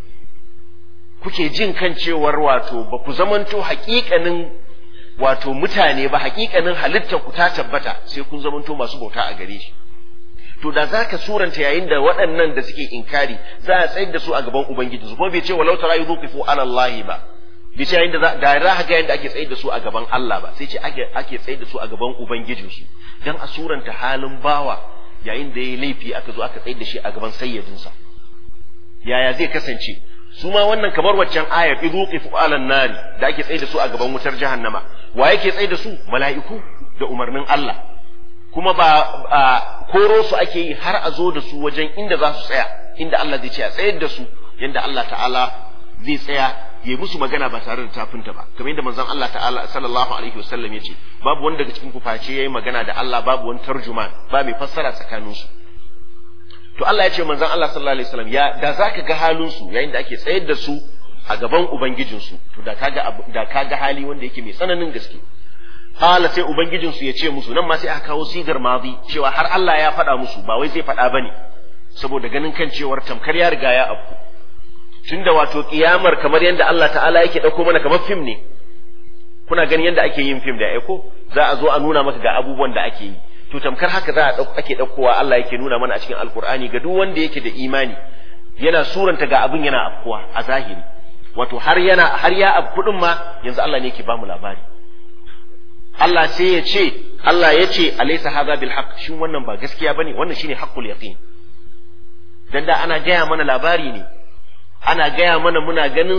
kuke jin kan cewar wato ba ku zamanto haƙiƙanin wato mutane ba, haƙiƙanin halittar ku ta tabbata sai kun zamanto masu bauta a gare shi. To da zaka suranta yayin da waɗannan da suke inkari za a tsayar da su a gaban ubangijinsu, kuma bai ce walau tara yuqifu ala Allah ba, bai ce yayin da za ga yayin da ake tsayar da su a gaban Allah ba, sai ce ake tsayar da su a gaban ubangijinsu, dan a suranta halin bawa yayin da yayi laifi aka zo aka tsayar da shi a gaban sayyidinsa, yaya zai kasance. Su ma wannan kamar waccan ayar idhuqifu ala nari da ake tsayar da su a gaban wutar jahannama, wa yake tsayar da su? Mala'iku da umarnin Allah, kuma ba koro su ake yi har a zo da su wajen inda za su tsaya, inda Allah zai ce a tsayar da su, yanda Allah ta'ala zai tsaya ya yi musu magana ba tare da tafinta ba, kamar yadda manzon Allah ta'ala sallallahu alaihi wasallam ya ce babu wanda daga cikin ku face yayi magana da Allah, babu wani tarjuman, ba mai fassara tsakanin su. To Allah ya ce manzon Allah sallallahu alaihi wasallam da zaka ga halin su yayin da ake tsayar da su a gaban ubangijin su, to da kaga hali wanda yake mai tsananin gaske. Qala sai ubangijin su ya ce musu, nan ma sai aka kawo sigar madi cewa har Allah ya faɗa musu, ba wai zai faɗa bane, saboda ganin kan cewar tamkar ya riga ya afku tunda wato kiyamar kamar yadda Allah ta'ala yake dauko mana kamar film ne kuna ganin yadda ake yin film da aiko za a zo a nuna maka ga abubuwan da ake yi to tamkar haka ake daukowa Allah yake nuna mana a cikin alkur'ani ga duk wanda yake da imani yana suranta ga abin yana afkuwa a zahiri wato har ya afku din ma yanzu Allah ne yake ba mu labari Allah sai ya ce alaysa hadha bil haqq shin wannan ba gaskiya bane wannan shine haqqul yaqin dan da ana gaya mana labari ne ana gaya mana muna ganin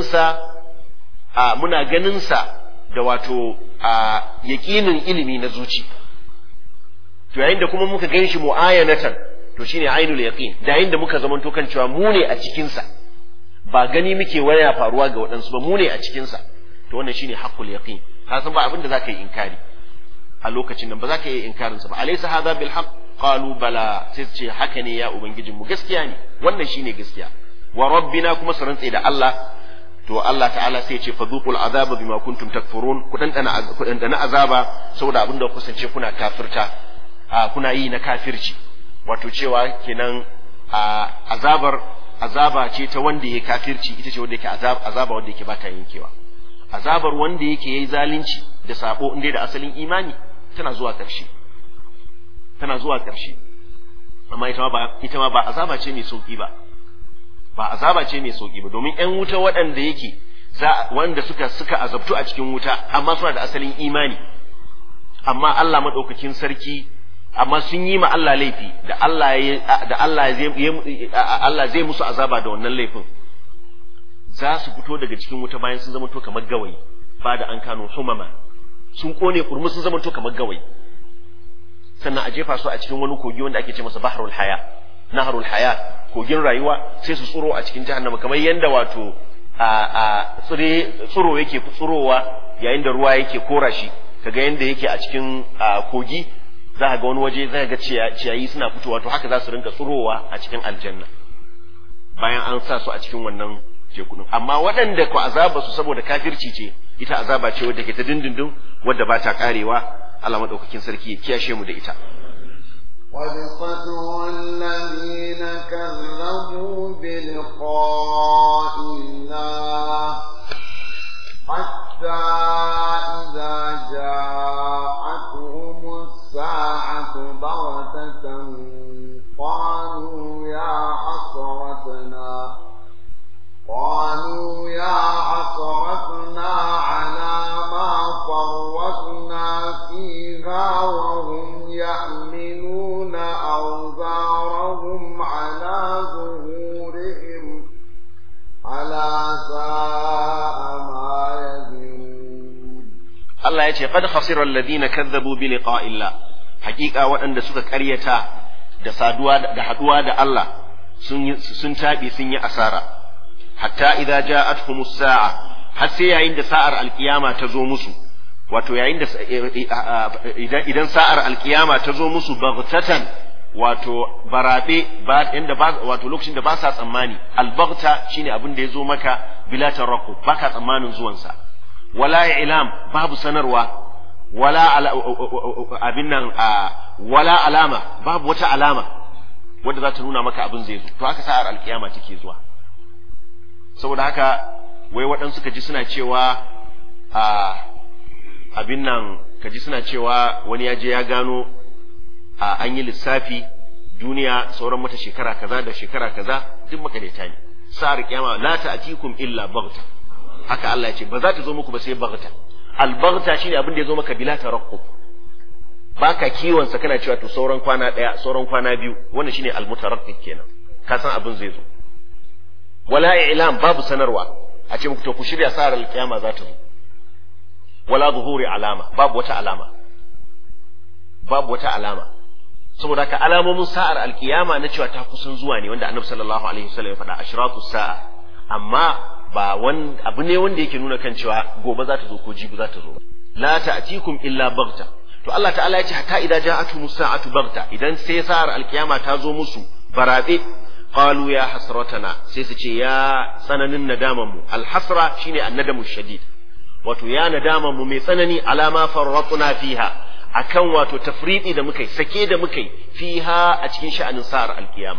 sa da wato yaqinin ilimi na zuci to yayin da kuma muka ganshi muayanatan to shine ainul yaqin da yayin da muka zamanto kan cewa mu ne a cikin sa ba gani muke waya faruwa ga waɗansu ba mu ne a cikin sa to wannan shine haqqul yaqin ka san ba abin da zaka yi inkari a lokacin nan ba zaka yi inkarin sa ba alaysa hadha bil haqq qalu bala sai ce haka ne ya ubangijin mu gaskiya ne wannan shine gaskiya wa rabbina kuma su rantse da Allah to Allah ta'ala sai ya ce fadhuqul azaba bima kuntum takfurun ku dandana azaba saboda abin da ku kasance kuna kafirta kuna yi na kafirci wato cewa kenan azaba ce ta wanda yake kafirci ita ce wanda yake azaba wanda yake bata yankewa azabar wanda yake yayi zalunci da sabo inda da asalin imani tana zuwa ƙarshe amma ita ma ba azaba ce mai sauki ba azaba ce mai sauki ba domin ƴan wuta waɗanda yake wanda suka azabtu a cikin wuta amma suna da asalin imani amma Allah madaukakin sarki amma sun yi ma Allah laifi da Allah zai musu azaba da wannan laifin za su fito daga cikin wuta bayan sun zama to kamar gawayi ba da an kano humama sun kone kurmu sun zama to kamar gawayi sannan a jefa su a cikin wani kogi wanda ake ce masa naharul haya kogin rayuwa sai su tsuro a cikin jahannama kamar yanda wato tsuro yake tsurowa yayin da ruwa yake kora shi kaga yanda yake a cikin kogi za ka ga wani waje za ka ga ciyayi suna fitowa to haka za su rinka tsurowa a cikin aljanna bayan an sa su a cikin wannan tekun amma waɗanda ku azaba su saboda kafirci ce ita azaba ce wadda ke ta dindindin wadda ba ta karewa Allah madaukakin sarki ya kiyashe mu da ita وَلِقَدْرُ الَّذِينَ كَذَّبُوا بِلِقَاءِ اللَّهِ حَتَّى إِذَا جَاءَتْهُمُ السَّاعَةُ بَغْتَةً قَالُوا يَا حَسْرَتَنَا عَلَى مَا فَرَّطْنَا فِيهَا وَهُمْ يَحْمِلُونَ أَوْزَارَهُمْ عَلَى ظُهُورِهِمْ أَلَا سَاءَ مَا يَزِرُونَ Allah ya ce qad khasira alladhina kadzabu bi liqa'i Allah hakika waɗanda suka ƙaryata da saduwa da haduwa da Allah sun tabi sun yi asara hatta idza ja'atuhumus sa'a har sai yayin da sa'ar alkiyama ta zo musu wato yayin da idan sa'ar alkiyama ta zo musu baghtatan wato barabe ba inda ba wato lokacin da ba sa tsammani albaghta shine abin da yazo maka bila taraqqub baka tsammanin zuwansa wala ilam babu sanarwa wala alama babu wata alama wanda za ta nuna maka abin zai zo to haka sa'ar alkiyama take zuwa saboda haka wai waɗansu kaji suna cewa abin nan kaji suna cewa wani ya je ya gano an yi lissafi duniya sauran mata shekara kaza da shekara kaza duk makareta ne sa'ar kiyama la ta'tikum illa baghta haka Allah ya ce ba za ta zo muku ba sai baghta al-baghta shine abin da ya zo maka bila taraqqub baka kiwon sa kana cewa to sauran kwana daya sauran kwana biyu wannan shine al-mutaraqqib kenan ka san abin zai zo wala i'lam babu sanarwa a ce muku to ku shirya sa'ar al-kiyama za ta zo wala zuhuri alama babu wata alama saboda ka alamomin sa'ar alkiyama na cewa ta kusan zuwa ne wanda annabi sallallahu alaihi wasallam ya faɗa ashratu sa'a amma ba wani abu ne wanda yake nuna kan cewa gobe za ta zo ko jibi za ta zo la ta'tikum illa baghta to Allah ta'ala ya ce hatta idza ja'atumus sa'atu baghta idan sai sa'ar alkiyama ta zo musu barabe qalu ya hasratana sai su ce ya tsananin nadaman mu alhasra shine annadamu shadid wato ya nadaman mu mai tsanani alama farratna fiha akan wato tafridi da muka yi sake da muka yi fiha a cikin sha'anin sa'ar alkiyama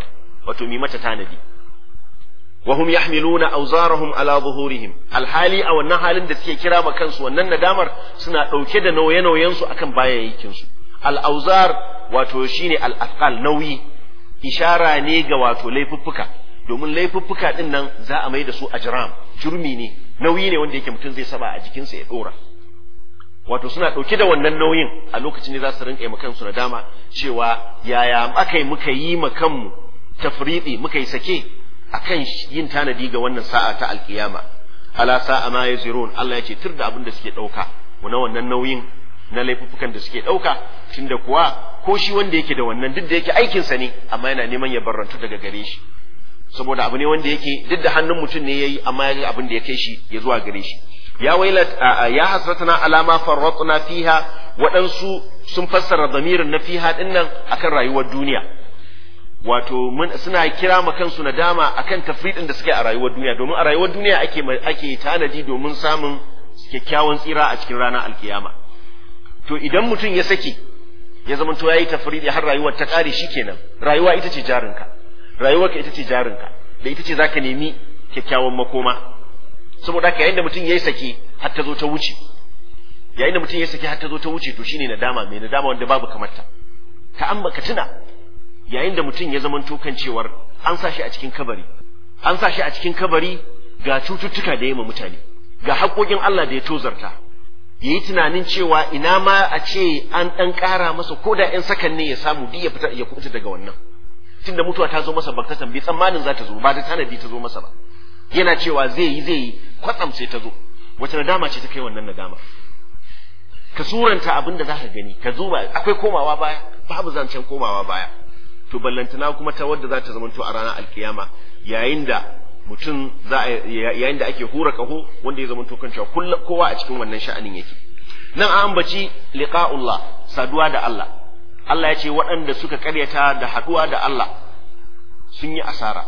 wato mi mata tanadi wa hum yahmiluna awzarahum ala zuhurihim alhali a wannan halin da suke kira ma kansu wannan nadamar suna dauke da nauye-nauyen su akan bayayyakin su al-awzar wato shine al-athqal nauyi ishara ne ga wato laifuffuka domin laifuffuka din nan za a mai da su ajram jurmi ne nauyi ne wanda yake mutum zai saba a jikinsa ya dora wato suna dauke da wannan nauyin a lokacin da za su rinka yi kansu nadama cewa yaya akai muka yi kanmu tafridi muka yi sake akan yin tanadi ga wannan sa'a ta alkiyama ala sa'a ma yazirun Allah ya ce tirda abin da suke dauka wannan nauyin na laifuffukan da suke dauka tunda kuwa ko shi wanda yake da wannan duk da yake aikin sa ne amma yana neman ya barrantu daga gare shi saboda abu ne wanda yake duk da hannun mutum ne yayi amma ya ga abin da ya kai shi ya zuwa gare shi ya wailat ya hasratana ala ma farratna fiha waɗansu sun fassara damirin na fiha dinnan akan rayuwar duniya wato suna kira ma kansu nadama akan tafridin da suke a rayuwar duniya domin a rayuwar duniya ake tanadi domin samun kyakkyawan tsira a cikin ranar alkiyama to idan mutum ya saki ya zama to yayi tafridi har rayuwar ta kare shikenan rayuwa ita ce jarinka rayuwarka ita ce jarinka da ita ce zaka nemi kyakkyawan makoma saboda haka yayin da mutum yayi saki har ta zo ta wuce yayin da mutum yayi saki har ta zo ta wuce to shine nadama mai nadama wanda babu kamarta ka tuna yayin da mutum ya zamanto kan cewar an sa shi a cikin kabari ga cututtuka da yema mutane ga haƙoƙin Allah da ya tozarta yayi tunanin cewa ina ma a ce an dan ƙara masa ko da ƴan sakan ne ya samu duk ya fita ya kuɓuta daga wannan tunda mutuwa ta zo masa baktatan bai tsammanin za ta zo ba da tanadi ta zo masa ba yana cewa zai yi kwatsam sai ta zo wace nadama ce ta kai wannan nadama ka suranta abin da zaka gani ka zuba akwai komawa baya babu zancen komawa baya to ballantana kuma ta wadda za ta zamanto a ranar alkiyama yayin da mutum yayin da ake hura kaho wanda ya zamanto kan cewa kowa a cikin wannan sha'anin yake nan an ambaci liqa'ullah saduwa da Allah Allah ya ce waɗanda suka karyata da haduwa da Allah sun yi asara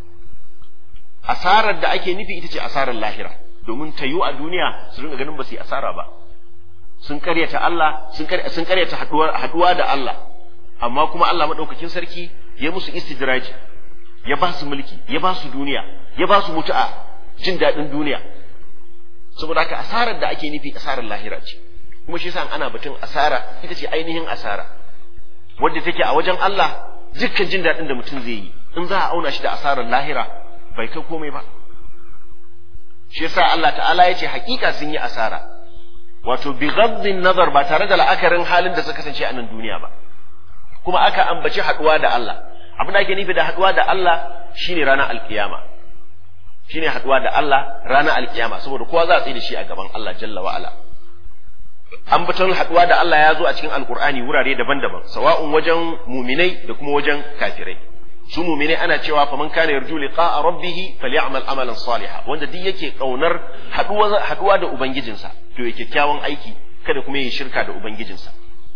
asarar da ake nufi ita ce asarar lahira domin ta yi a duniya su rinka ganin ba su yi asara ba sun karyata Allah sun karyata haduwa da Allah amma kuma Allah madaukakin sarki ya musu istidraji ya ba su mulki ya ba su duniya ya ba su mutu'a jin daɗin duniya saboda haka asarar da ake nufi asarar lahira ce kuma shi yasa ana batun asara ita ce ainihin asara wanda take a wajen Allah dukkan jin daɗin da mutum zai yi in za a auna shi da asarar lahira bai kai komai ba shi yasa Allah ta'ala ya ce hakika sun yi asara wato bi ghaddin nazar ba tare da la'akarin halin da suka kasance a nan duniya ba kuma aka ambaci haduwa da Allah abin da ake nufi da haduwa da Allah shine ranar alkiyama shine haduwa da Allah ranar alkiyama saboda kowa za a tsaye da shi a gaban Allah jalla wa ala ambaton haduwa da Allah ya zo a cikin alkur'ani wurare daban-daban sawa'un wajen muminai da kuma wajen kafirai su muminai ana cewa faman kana yarju liqa'a rabbih falyamal amalan salihan wanda duk yake kaunar haduwa da ubangijinsa to yake kyakkyawan aiki kada kuma yi shirka da ubangijinsa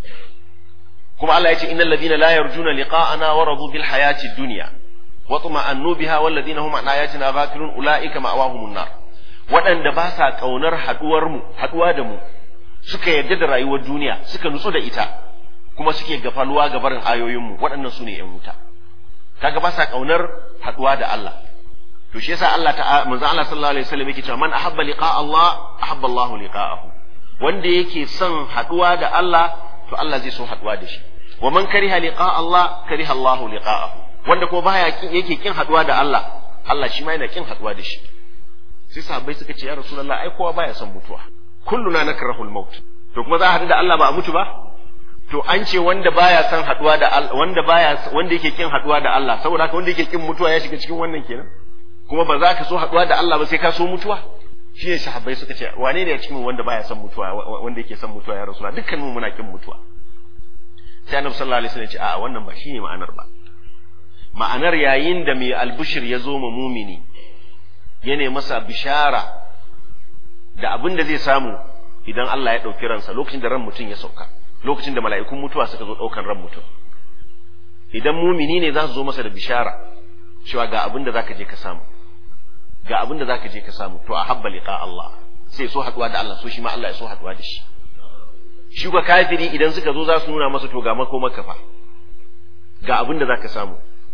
kuma Allah ya ce innal ladina la yarjuna liqa'ana wa radu bil hayati dunya wa tuma'annu biha wal ladina hum an ayatina ghafilun ulaika ma'awahumun nar wadanda ba sa kaunar haduwa da mu suka yarda da rayuwar duniya suka nutsu da ita kuma suke gafaluwa ga barin ayoyin mu waɗannan sune ƴan wuta kaga ba sa kaunar haduwa da Allah to shi yasa Allah ta'ala manzo Allah sallallahu alaihi wasallam yake cewa man ahabba liqa'a Allah ahabba Allahu liqa'ahu wanda yake son haduwa da Allah to Allah zai so haduwa da shi wa man kariha liqa'a Allah kariha Allahu liqa'ahu wanda ko baya yake kin haduwa da Allah Allah shi ma yana kin haduwa da shi sai sahabbai suka ce ya rasulullah ai kowa baya son mutuwa kulluna nakrahu al-maut to kuma za a hadu da Allah ba a mutu ba to an ce wanda baya son haduwa da Allah wanda yake kin haduwa da Allah saboda haka wanda yake kin mutuwa ya shiga cikin wannan kenan kuma ba za ka so haduwa da Allah ba sai ka so mutuwa shi ne sahabbai suka ce wane ne a cikin wanda baya son mutuwa wanda yake son mutuwa ya rasulullah dukkan mu muna kin mutuwa sai annabi sallallahu alaihi wasallam ya ce a wannan ba shine ma'anar ba ma'anar yayin da mai albushir ya zo ma mumini yana masa bishara da abin da zai samu idan Allah ya dauki ransa lokacin da ran mutum ya sauka lokacin da mala'ikun mutuwa suka zo daukan ran mutum idan mumini ne za su zo masa da bishara cewa ga abin da zaka je ka samu ga abin da zaka je ka samu to ahabba liqa Allah sai so haduwa da Allah so shi ma Allah ya so haduwa da shi shi ga kafiri idan suka zo za su nuna masa to ga makomaka fa ga abin da zaka samu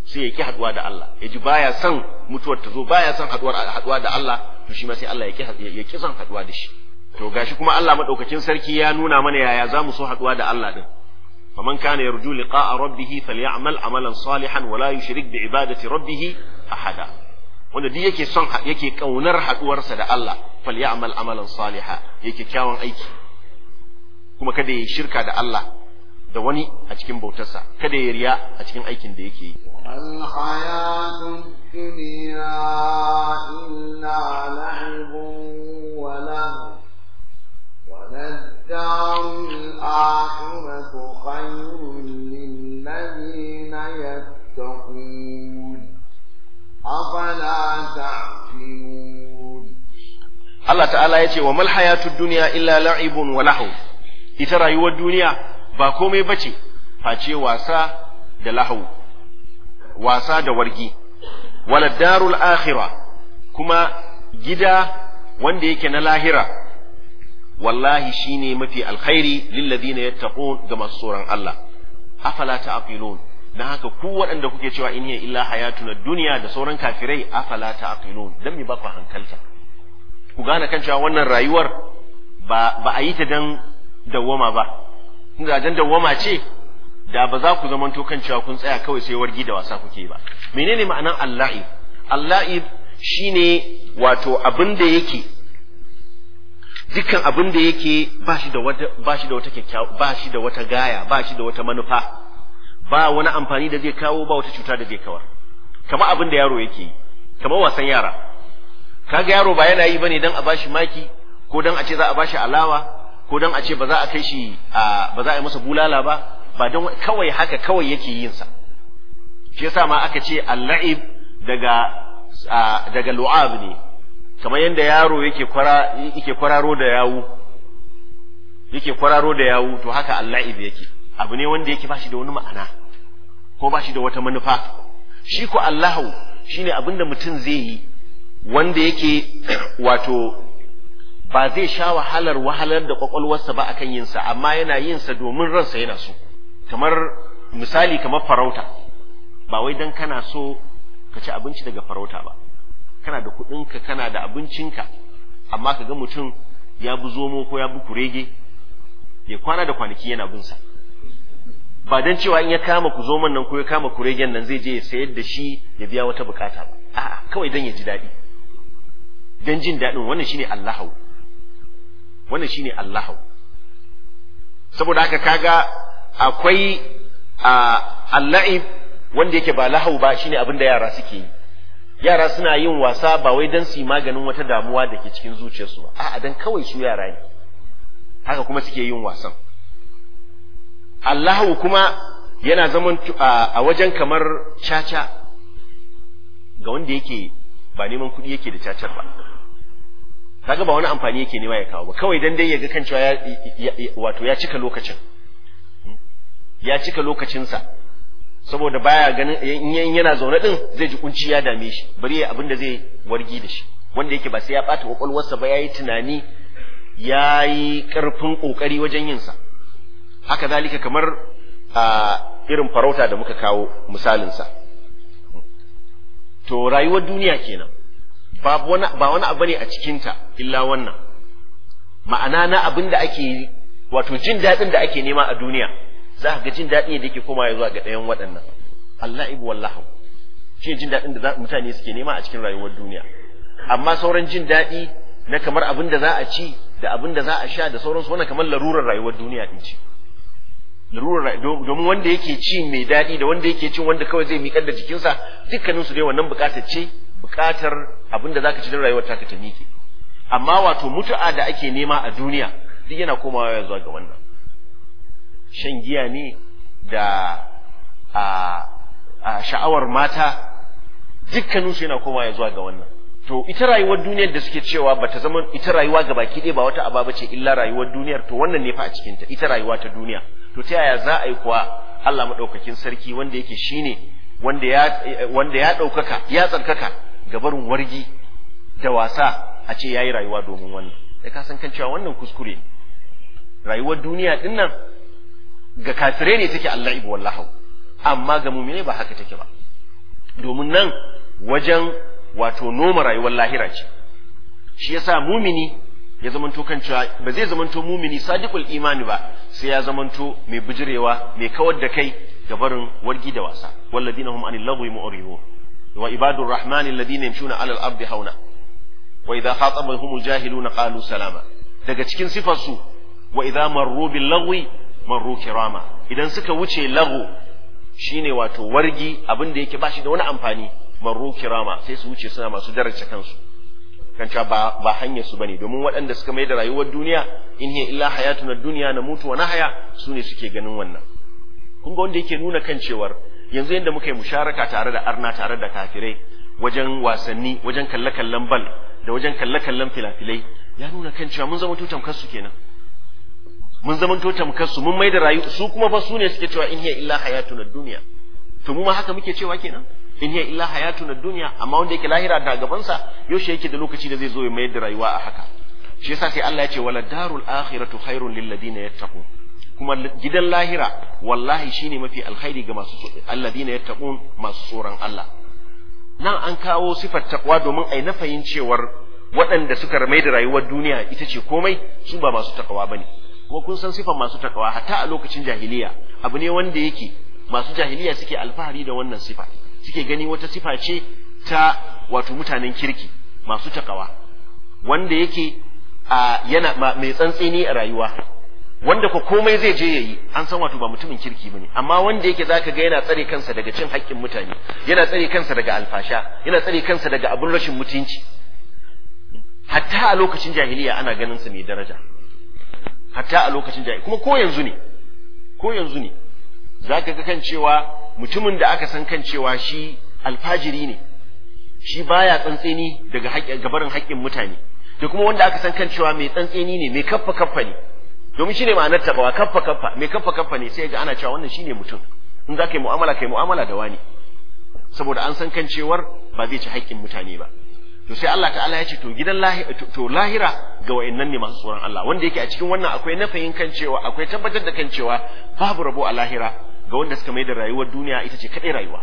sai ya ki haduwa da Allah, ya ji baya son mutuwar ta zo, baya son haduwa da Allah, to shi ma sai Allah ya ki son haduwa da shi. To gashi kuma Allah madaukakin sarki ya nuna mana yaya zamu so haduwa da Allah din. faman kana yarju liqa'a rabbih falyamal amalan salihan wa la yushrik bi ibadati rabbih ahada. Wanda duk yake son yake kaunar haduwarsa da Allah, falyamal amalan salihan, yake kyawun aiki, kuma kada ya shirka da Allah da wani a cikin bautarsa, kada ya riya a cikin aikin da yake yi. الحياة الدنيا إلا لعب ولهو وللدار الآخرة خير للذين يتقون أفلا تعقلون. Allah ta'ala ya ce wa mal hayatud dunya illa la'ibun wa lahu. Ita rayuwar duniya ba komai bace face wasa da lahu, wasa da wargi. Wala darul akhirah, kuma gida wanda yake na lahira wallahi shine mafi alkhairi lil ladina yattaqun, ga masu tsoron Allah. Afala ta'qilun, dan haka ku waɗanda kuke cewa in hiya illa hayatuna dunya da sauran kafirai, afala ta'qilun, dan me ba ku hankalta ku gane kan cewa wannan rayuwar ba a yi ta dan dawwama ba. Tunda dan dawwama ce da ba za ku zamanto kan cewa kun tsaya kawai sai wargi da wasa kuke ba. Menene ma'anan al-la'ib? Al-la'ib shine wato abin da yake, dukkan abin da yake ba shi da wata gaya, ba shi da wata manufa, ba wani amfani da zai kawo, ba wata cuta da zai kawar. Kamar abin da yaro yake yi, kamar wasan yara. Kaga yaro ba yana yi bane dan a bashi maki, ko dan a ce za a bashi alawa, ko dan a ce ba za a kai shi ba za a yi masa bulala ba don kawai haka kawai yake yin sa. Shi yasa ma aka ce al-la'ib daga lu'ab ne, kamar yanda yaro yake kwararo da yawu, to haka al-la'ib yake. Abu ne wanda yake bashi da wani ma'ana ko bashi da wata manufa. Shi ko Allahu shine abinda mutum zai yi wanda yake wato ba zai sha wahalar da kwakwalwarsa ba akan yin sa, amma yana yin sa domin ransa yana so. Kamar misali, kamar farauta, ba wai dan kana so ka ci abinci daga farauta ba, kana da kuɗinka, kana da abincinka, amma ka ga mutum ya bi zomo ko ya bi kurege, ya kwana da kwanaki yana bin sa, ba dan cewa in ya kama ku zoman nan ko ya kama kuregen nan zai je ya sayar da shi ya biya wata bukata ba, a'a kawai dan ya ji daɗi, dan jin daɗin. Wannan shine Allahu, wannan shine Allahu. Saboda haka kaga akwai al-la'ib wanda yake ba lahu ba, shine abin da yara suke yi. Yara suna yin wasa ba wai dan su yi maganin wata damuwa da ke cikin zuciyarsu ba, a'a dan kawai su yara ne, haka kuma suke yin wasan. Allahu kuma yana zaman a wajen kamar caca ga wanda yake ba neman kuɗi yake da cacar ba, kaga ba wani amfani yake nema ya kawo ba, kawai dan dai ya ga kan cewa wato ya cika lokacinsa, saboda baya ganin in yana zaune din zai ji kunci ya dame shi, bari ya abin da zai wargi da shi, wanda yake ba sai ya bata kwakwalwarsa ba, yayi tunani, yayi karfin kokari wajen yin sa. Haka zalika kamar irin farauta da muka kawo misalin sa. To rayuwar duniya kenan, ba wani abu ne a cikinta illa wannan ma'ana na abin da ake, wato jin daɗin da ake nema a duniya. Za ka ga jin daɗi da yake koma zuwa ga ɗayan waɗannan, al-la'ibu wallahu, shi jin daɗin da mutane suke nema a cikin rayuwar duniya. Amma sauran jin daɗi na kamar abin da za a ci da abin da za a sha da sauransu, wannan kamar larurar rayuwar duniya din ce. Domin wanda yake ci mai daɗi da wanda yake cin wanda kawai zai miƙar da jikinsa, dukkaninsu dai wannan buƙatar ce, buƙatar abin da za ka ci don rayuwar taka ta miƙe. Amma wato mutu'a da ake nema a duniya duk yana komawa zuwa ga wannan. Shan giya ne da sha'awar mata, dukkaninsu yana komawa zuwa ga wannan. To ita rayuwar duniyar da suke cewa bata zama ita rayuwa ga baki ɗaya, ba wata aba bace illa rayuwar duniyar, to wannan ne fa a cikin ta, ita rayuwa ta duniya. To ta yaya za a yi kuwa Allah madaukakin sarki wanda yake shine wanda ya ɗaukaka ya tsarkaka ga barin wargi da wasa, a ce yayi rayuwa domin wannan? Sai ka san kan cewa wannan kuskure. Rayuwar duniya din nan ga kafirai ne take Allah ibu wallahu, amma ga mu'mine ba haka take ba. domin nan wajen wato noma rayuwar lahira ce. Shi yasa mumini ya zamanto kan cewa ba zai zamanto mumini sadiqul imani ba sai ya zamanto mai bijirewa mai kawar da kai ga barin wargi da wasa. Walladina hum anil lagwi mu'ridun wa ibadur rahmani alladina yamshuna 'alal ardi hauna wa idha khatabahumul jahiluna qalu salama. Daga cikin sifar su wa idha marru bil lagwi marru kirama, idan suka wuce lagu shine wato wargi abin da yake bashi da wani amfani, marru kirama sai su wuce suna masu daraja kansu kan cewa ba hanyar su bane, domin waɗanda suka mai da rayuwar duniya in hiya illa hayatuna dunya namutu wa nahya sune suke ganin wannan. kun ga wanda yake nuna kan cewar yanzu yanda muka yi musharaka tare da arna tare da kafirai wajen wasanni, wajen kalle-kallen bal da wajen kalle-kallen filafilai, ya nuna kan cewa mun zama tutam kansu kenan, mun zama tutam kansu, mun mai da rayuwa su kuma fa su ne suke cewa in hiya illa hayatuna dunya, to mu ma haka muke cewa kenan in hiya illa hayatuna dunya. Amma wanda yake lahira da gaban sa yaushe yake da lokaci da zai zo ya mayar da rayuwa a haka. Shi yasa sai Allah ya ce wala darul akhiratu khairun lil ladina yattaqun, kuma gidan lahira wallahi shine mafi alkhairi ga masu alladina yattaqun, masu tsoron Allah. Nan an kawo sifar taqwa domin ai nafayin cewar waɗanda suka mai da rayuwar duniya ita ce komai, su ba masu taqwa bane. Kuma kun san sifar masu taqwa hatta a lokacin jahiliya abu ne wanda yake masu jahiliya suke alfahari da wannan sifa, suke gani wata sifa ce ta wato mutanen kirki masu taqwa, wanda yake yana mai tsantseni a rayuwa, wanda ko komai zai je yayi an san wato ba mutumin kirki bane. Amma wanda yake zaka ga yana tsare kansa daga cin haƙƙin mutane, yana tsare kansa daga alfasha, yana tsare kansa daga abun rashin mutunci, hatta a lokacin jahiliya ana ganin sa mai daraja, hatta a lokacin jahiliya. Kuma ko yanzu ne zaka ga kan cewa mutumin da aka san kan cewa shi alfajiri ne, shi baya tsantseni daga gabarin haƙƙin mutane, da kuma wanda aka san kan cewa mai tsantseni ne, mai kaffa ne, domin shine ma'anar taqwa, kaffa mai kaffa ne, sai ga ana cewa wannan shine mutum. In za ka yi mu'amala kai mu'amala da wani, saboda an san kan cewar ba zai ci haƙƙin mutane ba. To sai Allah ta'ala ya ce to gidan lahira ga wayannan ne masu tsoron Allah, wanda yake a cikin wannan akwai nafayin kan cewa, akwai tabbatar da kan cewa babu rabo a lahira ga wanda suka mai da rayuwar duniya ita ce kadai rayuwa.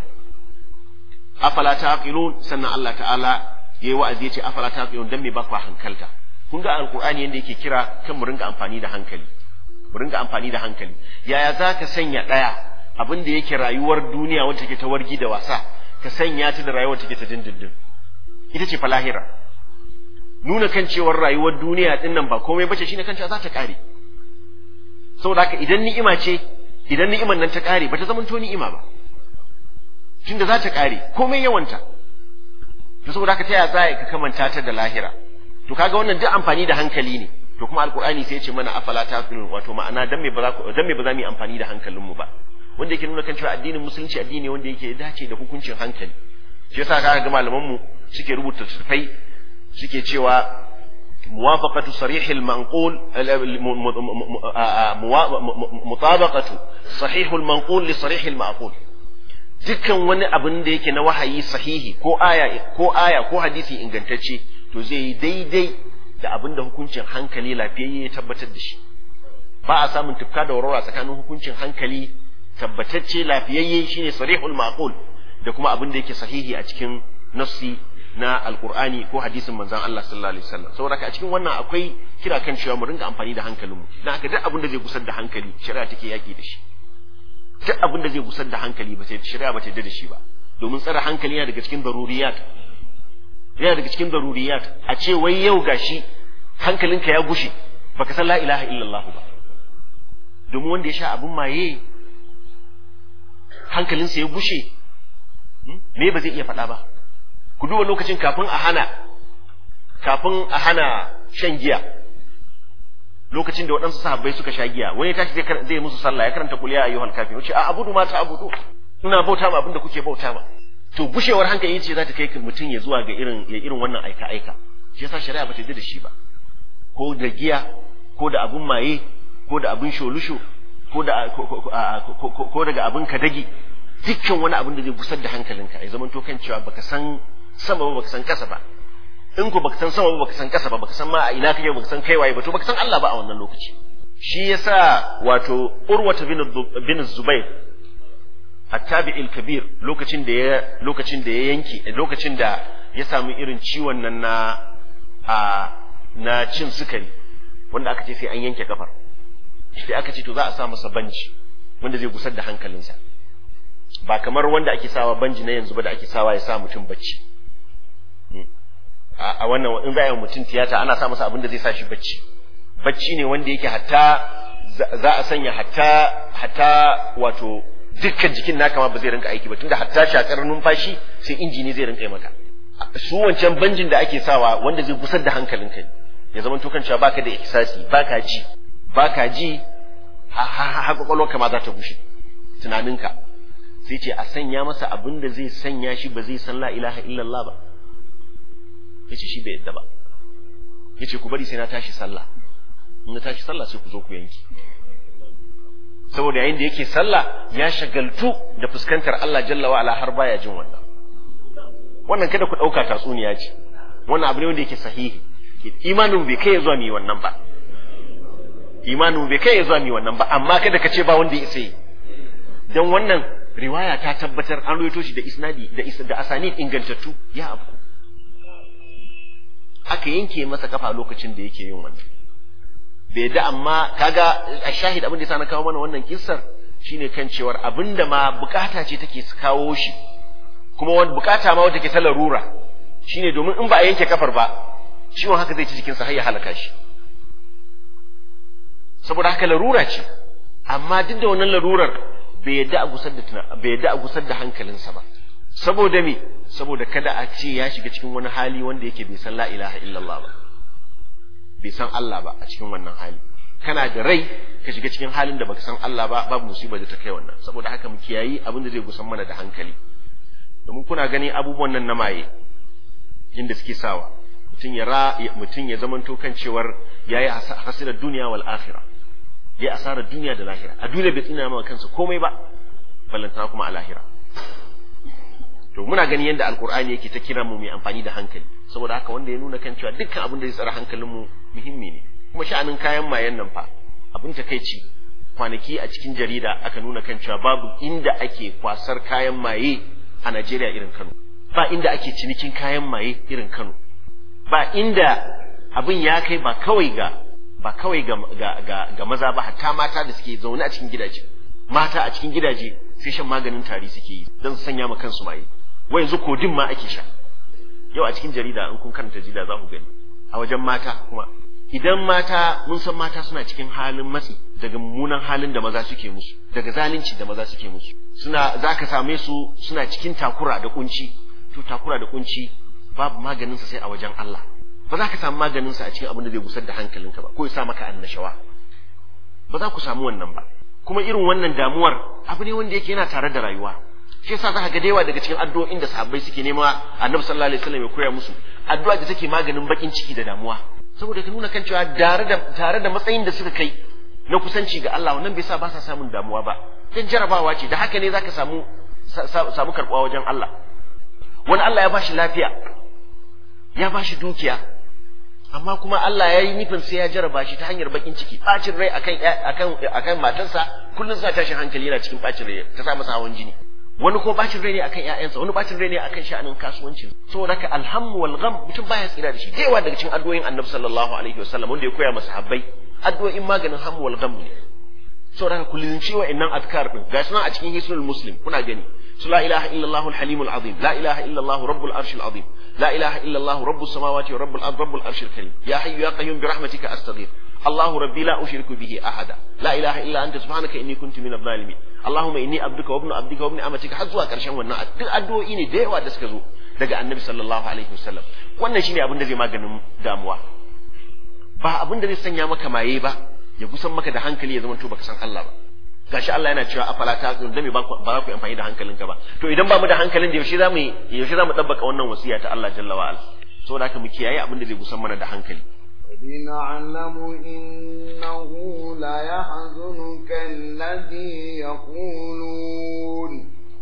Afala taqilun, sannan Allah ta'ala yayi wa'azi yace afala taqilun, dan me ba ku hankalta. Kun ga alqur'ani yanda yake kira kan mu ringa amfani da hankali, mu ringa amfani da hankali. Yaya zaka sanya daya abin da yake rayuwar duniya wacce take ta wargi da wasa, ka sanya ta da rayuwar take ta dindindin, ita ce fa lahira. Nuna kan cewar rayuwar duniya din nan ba komai bace shine kan cewa za ta kare. Saboda haka idan ni'ima ce, idan ni'iman nan ta kare bata zama to ni'ima ba, tunda za ta kare komai yawanta. To saboda haka ta yaya za ka kamanta ta da lahira? To kaga wannan duk amfani da hankali ne. To kuma alqur'ani sai ya ce mana afala taqilun, wato ma'ana dan me ba za mu yi amfani da hankalin mu ba, wanda yake nuna kan cewa addinin musulunci addini wanda yake dace da hukuncin hankali. Shi yasa kaga ga malaman mu suke rubuta tafai suke cewa muwafaqatu sarihil manqul mutabaqatu sahihul manqul li sarihil ma'qul. Dukkan wani abin da yake na wahayi sahihi ko aya ko hadisi ingantacce to zai yi daidai da abin da hukuncin hankali lafiyayye ya tabbatar da shi. Ba a samun tufka da warwara tsakanin hukuncin hankali tabbatacce lafiyayye shine sarihul ma'qul da kuma abin da yake sahihi a cikin nassi na alqur'ani ko hadisin manzon Allah sallallahu alaihi wasallam. Saboda a cikin wannan akwai kira kan cewa mu ringa amfani da hankalinmu, dan haka duk abin da zai gusar da hankali shari'a take yaki da shi. Duk abin da zai gusar da hankali ba sai shari'a ba ta yarda da shi ba, domin tsare hankali yana daga cikin daruriyat, yana daga cikin daruriyat. A ce wai yau gashi hankalinka ya gushe baka san la ilaha illallah ba, domin wanda ya sha abin maye hankalinsa ya gushe me ba zai iya faɗa ba. Ku duba lokacin kafin a hana shan giya, lokacin da waɗansu sahabbai suka sha giya, wani tashi zai musu sallah ya karanta kul ya ayyuhal kafirun, yace a abudu ma ta abudu, ina bauta ma abinda kuke bauta ma. To gushewar hankali ce za ta kai mutum ya zuwa ga irin wannan aika shi yasa shari'a ba ta yarda da shi ba, ko da giya ko da abun maye ko da abun sholusho ko daga abun kadagi, dukkan wani abin da zai gusar da hankalinka ya zama to kan cewa baka san sama ba baka san kasa ba. In ko baka san sama ba baka san kasa ba, baka san ma a ina kake, baka san kai waye ba, to baka san Allah ba a wannan lokaci. Shi yasa wato Urwata bin Zubair at-tabi'il kabir lokacin da ya yanke lokacin da ya samu irin ciwon nan na cin sukari wanda aka ce sai an yanke kafar sai aka ce to za a sa masa banji wanda zai gusar da hankalinsa ba kamar wanda ake sawa banji na yanzu ba da ake sawa ya sa mutum bacci a wannan in za a yi mutum tiyata ana sa masa abin da zai sa shi bacci ne wanda yake hatta za a sanya hatta wato dukkan jikin naka ma ba zai rinka aiki ba tunda hatta shakar numfashi sai injini zai rinka yi maka su wancan banjin da ake sawa wanda zai gusar da hankalinka ya zama to kan cewa baka da ihsasi baka ji har kwakwalwarka ma za ta gushe tunaninka sai ce a sanya masa abin da zai sanya shi ba zai san la ilaha illallah ba yace shi bai yadda ba yace ku bari sai na tashi sallah in na tashi sallah sai ku zo ku yanki saboda yayin da yake sallah ya shagaltu da fuskantar Allah jalla wa ala har baya jin wannan kada ku dauka tatsuniya ce wannan abu ne wanda yake sahihi imanin bai kai zuwa mi wannan ba amma kada ka ce ba wanda ya sai dan wannan riwaya ta tabbatar an rawaito shi da isnadi da asanid ingantattu ya abu aka yanke masa kafa lokacin da yake yin wannan bai da amma kaga a shahid abin da yasa na kawo mana wannan kissar shine kan cewar abinda ma bukata ce take kawo shi kuma wani bukata ma wanda take ta larura shine domin in ba a yanke kafar ba ciwon haka zai ci jikin sa har ya halaka shi saboda haka larura ce amma duk da wannan larurar bai yadda a gusar da hankalinsa ba saboda me saboda kada a ce ya shiga cikin wani hali wanda yake bai san la ilaha illallah ba bai san Allah ba a cikin wannan hali kana da rai ka shiga cikin halin da baka san Allah ba babu musiba da ta kai wannan saboda haka mu kiyayi abin da zai gusan mana da hankali domin kuna gani abubuwan nan na maye inda suke sawa mutum ya zamanto kan cewar yayi hasirar duniya wal akhirah yayi asarar duniya da lahira a duniya bai tsina maka kansa komai ba ballantana kuma a lahira to muna gani yadda alkur'ani yake ta kira mu mai amfani da hankali saboda haka wanda ya nuna kan cewa dukkan abin da zai tsara hankalin mu muhimmi ne kuma sha'anin kayan mayen nan fa abin takeici kwanaki a cikin jarida aka nuna kan cewa babu inda ake kwasar kayan maye a Najeriya irin Kano ba inda ake cinikin kayan maye irin Kano ba inda abin ya kai ba kawai ga maza ba hatta mata da suke zaune a cikin gidaje mata a cikin gidaje sai shan maganin tari suke yi don su sanya ma kansu maye wai yanzu kodin ma ake sha yau a cikin jarida in kun karanta jarida za ku gani a wajen mata kuma idan mata mun san mata suna cikin halin matsi daga mummunan halin da maza suke musu daga zalunci da maza suke musu zaka same su suna cikin takura da kunci to takura da kunci babu maganin sa sai a wajen Allah ba za ka samu maganin sa a cikin abin da zai gusar da hankalinka ba ko ya sa maka annashawa ba za ku samu wannan ba kuma irin wannan damuwar abu ne wanda yake yana tare da rayuwa shi yasa zaka ga dewa daga cikin addu'o'in da sahabbai suke nema Annabi sallallahu alaihi wasallam ya koya musu addu'a da take maganin bakin ciki da damuwa saboda ta nuna kan cewa tare da matsayin da suka kai na kusanci ga Allah wannan bai sa ba sa samun damuwa ba dan jarabawa ce da haka ne zaka samu karbuwa wajen Allah wani Allah ya bashi lafiya ya bashi dukiya amma kuma Allah ya yi nufin sai ya jaraba shi ta hanyar bakin ciki bacin rai akan matarsa kullun sa tashin hankali yana cikin bacin rai ta sa masa hawan jini wani ko bacin rai ne akan ƴaƴansa wani bacin rai ne akan sha'anin kasuwanci saboda haka alhammu wal gham mutum baya tsira da shi daiwa daga cikin addu'o'in Annabi sallallahu alaihi wasallam wanda ya koya masa sahabbai addu'o'in maganin hammu wal gham ne saboda haka kullun cewa innan azkar din gashi nan a cikin hisnul muslim kuna gani la ilaha illallah al-halimul azim la ilaha illallah rabbul arshil azim لا إله إلا الله رب السماوات ورب الأرض رب العرش الكريم يا حي يا قيوم برحمتك أستغيث الله ربي لا أشرك به أحدا لا إله إلا أنت سبحانك إني كنت من الظالمين اللهم إني عبدك وابن عبدك وابن أمتك har zuwa ƙarshen wannan addu'o'i ne da yawa da suka zo daga Annabi sallallahu alaihi wasallam wannan shine abin da zai maganin damuwa ba abin da zai sanya maka maye ba ya gusan maka da hankali ya zama to baka san Allah ba gashi Allah yana cewa afala ta da me ba za ku amfani da hankalinka ba to idan ba mu da hankalin da yaushe zamu tabbaka wannan wasiya ta Allah jalla wa ala saboda haka mu kiyaye abin da zai gusan mana da hankali لنعلم إنه لا يحزنك الذي يقولون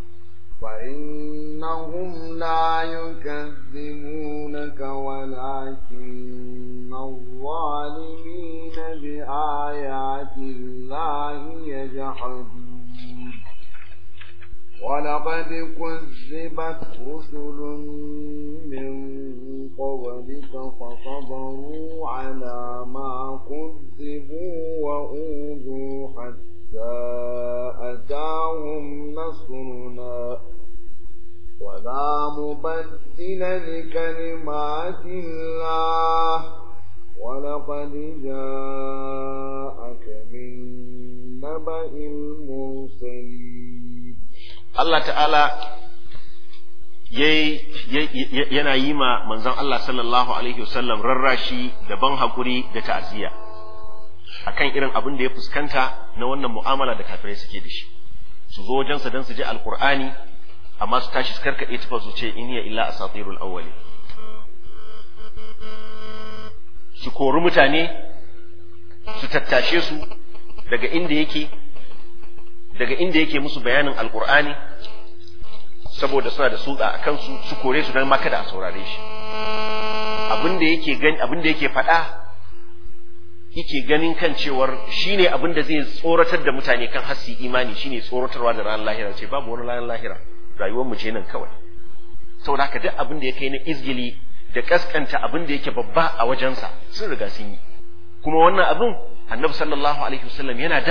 فإنهم لا يكذبونك ولكن الظالمين بآيات الله يجحدون ولقد كذبت رسل من قبلك فصبروا على ما كذبوا وأوذوا حتى أتاهم نصرنا ولا مبدل لكلمات الله ولقد جاءك من نبأ المرسلين. Allah ta'ala yana yi ma manzon Allah sallallahu alaihi wasallam rarrashi da ban hakuri da ta'aziyya akan irin abin da ya fuskanta na wannan mu'amala da kafirai suke da shi. Su zo wajensa don su ji alkur'ani amma su tashi su karkaɗe tufa su ce in hiya illa asatirul awwali, su kori mutane su tattashe su daga inda yake musu bayanin alkur'ani saboda suna da sulɗa a kansu, su kore su don ma kada a saurare shi. Abin da yake faɗa yake ganin kan cewar shine abin da zai tsoratar da mutane kan hassi imani, shine tsoratarwa da ranar lahira. Ce babu wani ranar lahira, rayuwar mu ce nan kawai. Saboda haka duk abin da ya kai na izgili da kaskanta abin da yake babba a wajensa sun riga sun yi. Kuma wannan abin Annabi sallallahu alaihi wasallam yana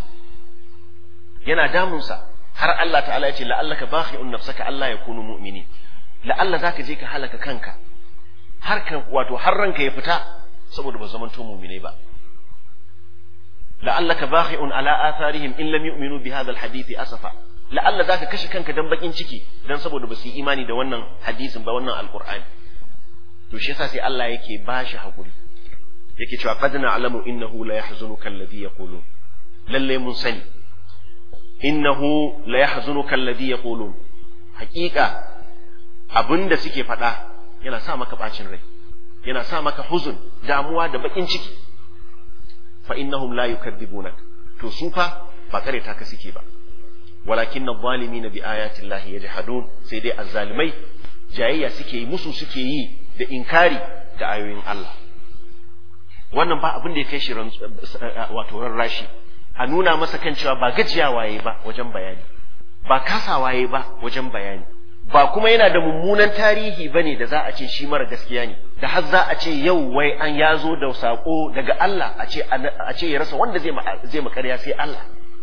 damunsa har Allah ta'ala ya ce la'allaka bakhi'un nafsaka Allah yakunu mu'mini, la'alla zaka je ka halaka kanka har ranka ya fita saboda ba zamanto mu'minai ba. la'allaka bakhi'un ala atharihim in lam yu'minu bi hadha alhadith asafa, la'alla zaka kashe kanka dan bakin ciki dan saboda ba su yi imani da wannan hadisin ba, wannan alqur'ani. To shi yasa sai Allah yake bashi hakuri, yake cewa qad na'lamu innahu la yahzunuka alladhi yaqulun, lalle mun sani innahu la yahzunuka alladhi yaqulun, haqiqa abinda suke faɗa yana sa maka bacin rai, yana sa maka huzun, damuwa da bakin ciki. fa innahum la yukadzibunak, to su fa ba kareta ka suke ba, walakinna adh-dhalimina bi ayati llahi yajhadun, sai dai azzalimai jayayya suke yi, musu suke yi da inkari da ayoyin Allah. Wannan ba abin da ya kai shi wato rarrashi, a nuna masa kan cewa ba gajiya waye ba wajen bayani, ba kasa waye ba wajen bayani, ba kuma yana da mummunan tarihi bane da za a ce shi mara gaskiya ne, da har za a ce yau wai an yazo da sako daga Allah a ce ya rasa wanda zai makarya sai Allah.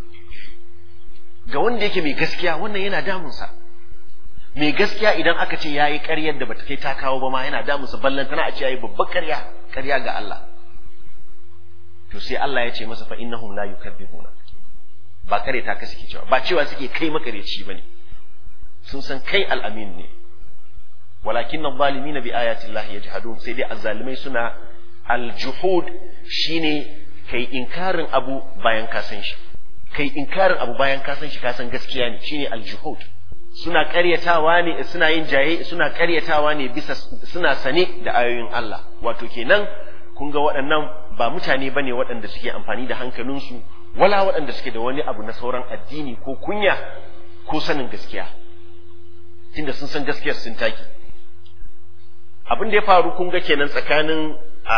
Ga wanda yake mai gaskiya wannan yana damunsa. Mai gaskiya idan aka ce yayi ƙaryar da bata kai ta kawo ba ma yana damunsa, ballantana a ce yayi babbar ƙarya ga Allah. To sai Allah ya ce masa fa innahum la yukadzibuna, ba kare ta ka suke cewa, ba cewa suke kai makareci bane, sun san kai al'amin ne. walakin adh-dhalimina bi ayati llahi yajhadun, sai dai azzalimai suna al-juhud, shine kai inkarin abu bayan ka san shi, kai inkarin abu bayan ka san shi, ka san gaskiya ne, shine al-juhud. Suna ƙaryatawa ne, suna yin suna ƙaryatawa ne bisa suna sane da ayoyin Allah. Wato kenan kun ga waɗannan ba mutane bane waɗanda suke amfani da hankalinsu, wala waɗanda suke da wani abu na sauran addini ko kunya ko sanin gaskiya, tunda sun san gaskiyar sun taki. Abin da ya faru kun ga kenan tsakanin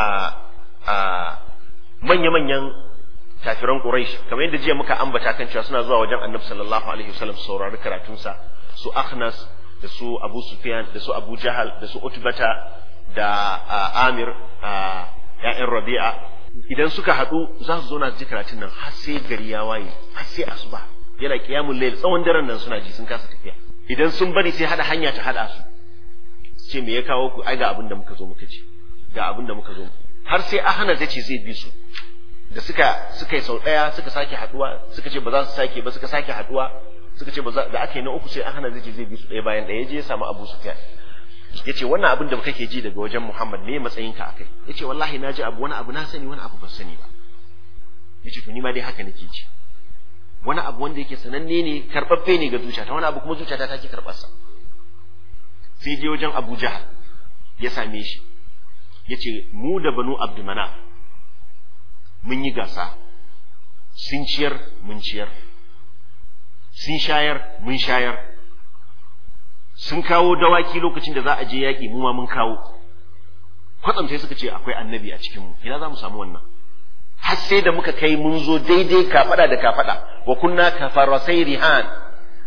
manya-manyan kafiran Quraysh, kamar yadda jiya muka ambata kan cewa suna zuwa wajen Annabi sallallahu alaihi wasallam saurari karatunsa, su Akhnas da su Abu Sufyan da su Abu Jahal da su Utbata da Amir ya'yan Rabi'a, idan suka haɗu za su zo na ji karatun nan har sai gari ya waye, har sai asuba, yana qiyamul layl tsawon daren nan suna ji sun kasa tafiya. Idan sun bari sai hada hanya ta hada su, ce me ya kawo ku? Ai ga abin da muka zo muka ji, ga abin da muka zo, har sai Ahana zai ce zai bi su. Da suka yi sau ɗaya suka sake haduwa, suka ce ba za su sake ba, suka sake haduwa, suka ce ba za, da aka yi na uku sai Ahana zai ce zai bi su ɗaya bayan ɗaya, je ya samu Abu Sufyan. Yace wannan abin da kake ji daga wajen Muhammad me matsayinka akai? Yace wallahi na ji abu, wani abu na sani, wani abu ban sani ba. Yace to ni ma dai haka nake ji. Wani abu wanda yake sananne ne, karbabbe ne ga zuciyata, wani abu kuma zuciyata take karbar sa. Sai je wajen Abu Jahal ya same shi. Yace mu da Banu Abdul Manaf mun yi gasa, sun ciyar mun ciyar, sun shayar mun shayar, sun kawo dawaki lokacin da za a je yaƙi mu ma mun kawo. Kwatsam sai suka ce akwai annabi a cikin mu, ina za mu samu wannan? Har sai da muka kai mun zo daidai kafada da kafada, wa kunna kafarasai rihan,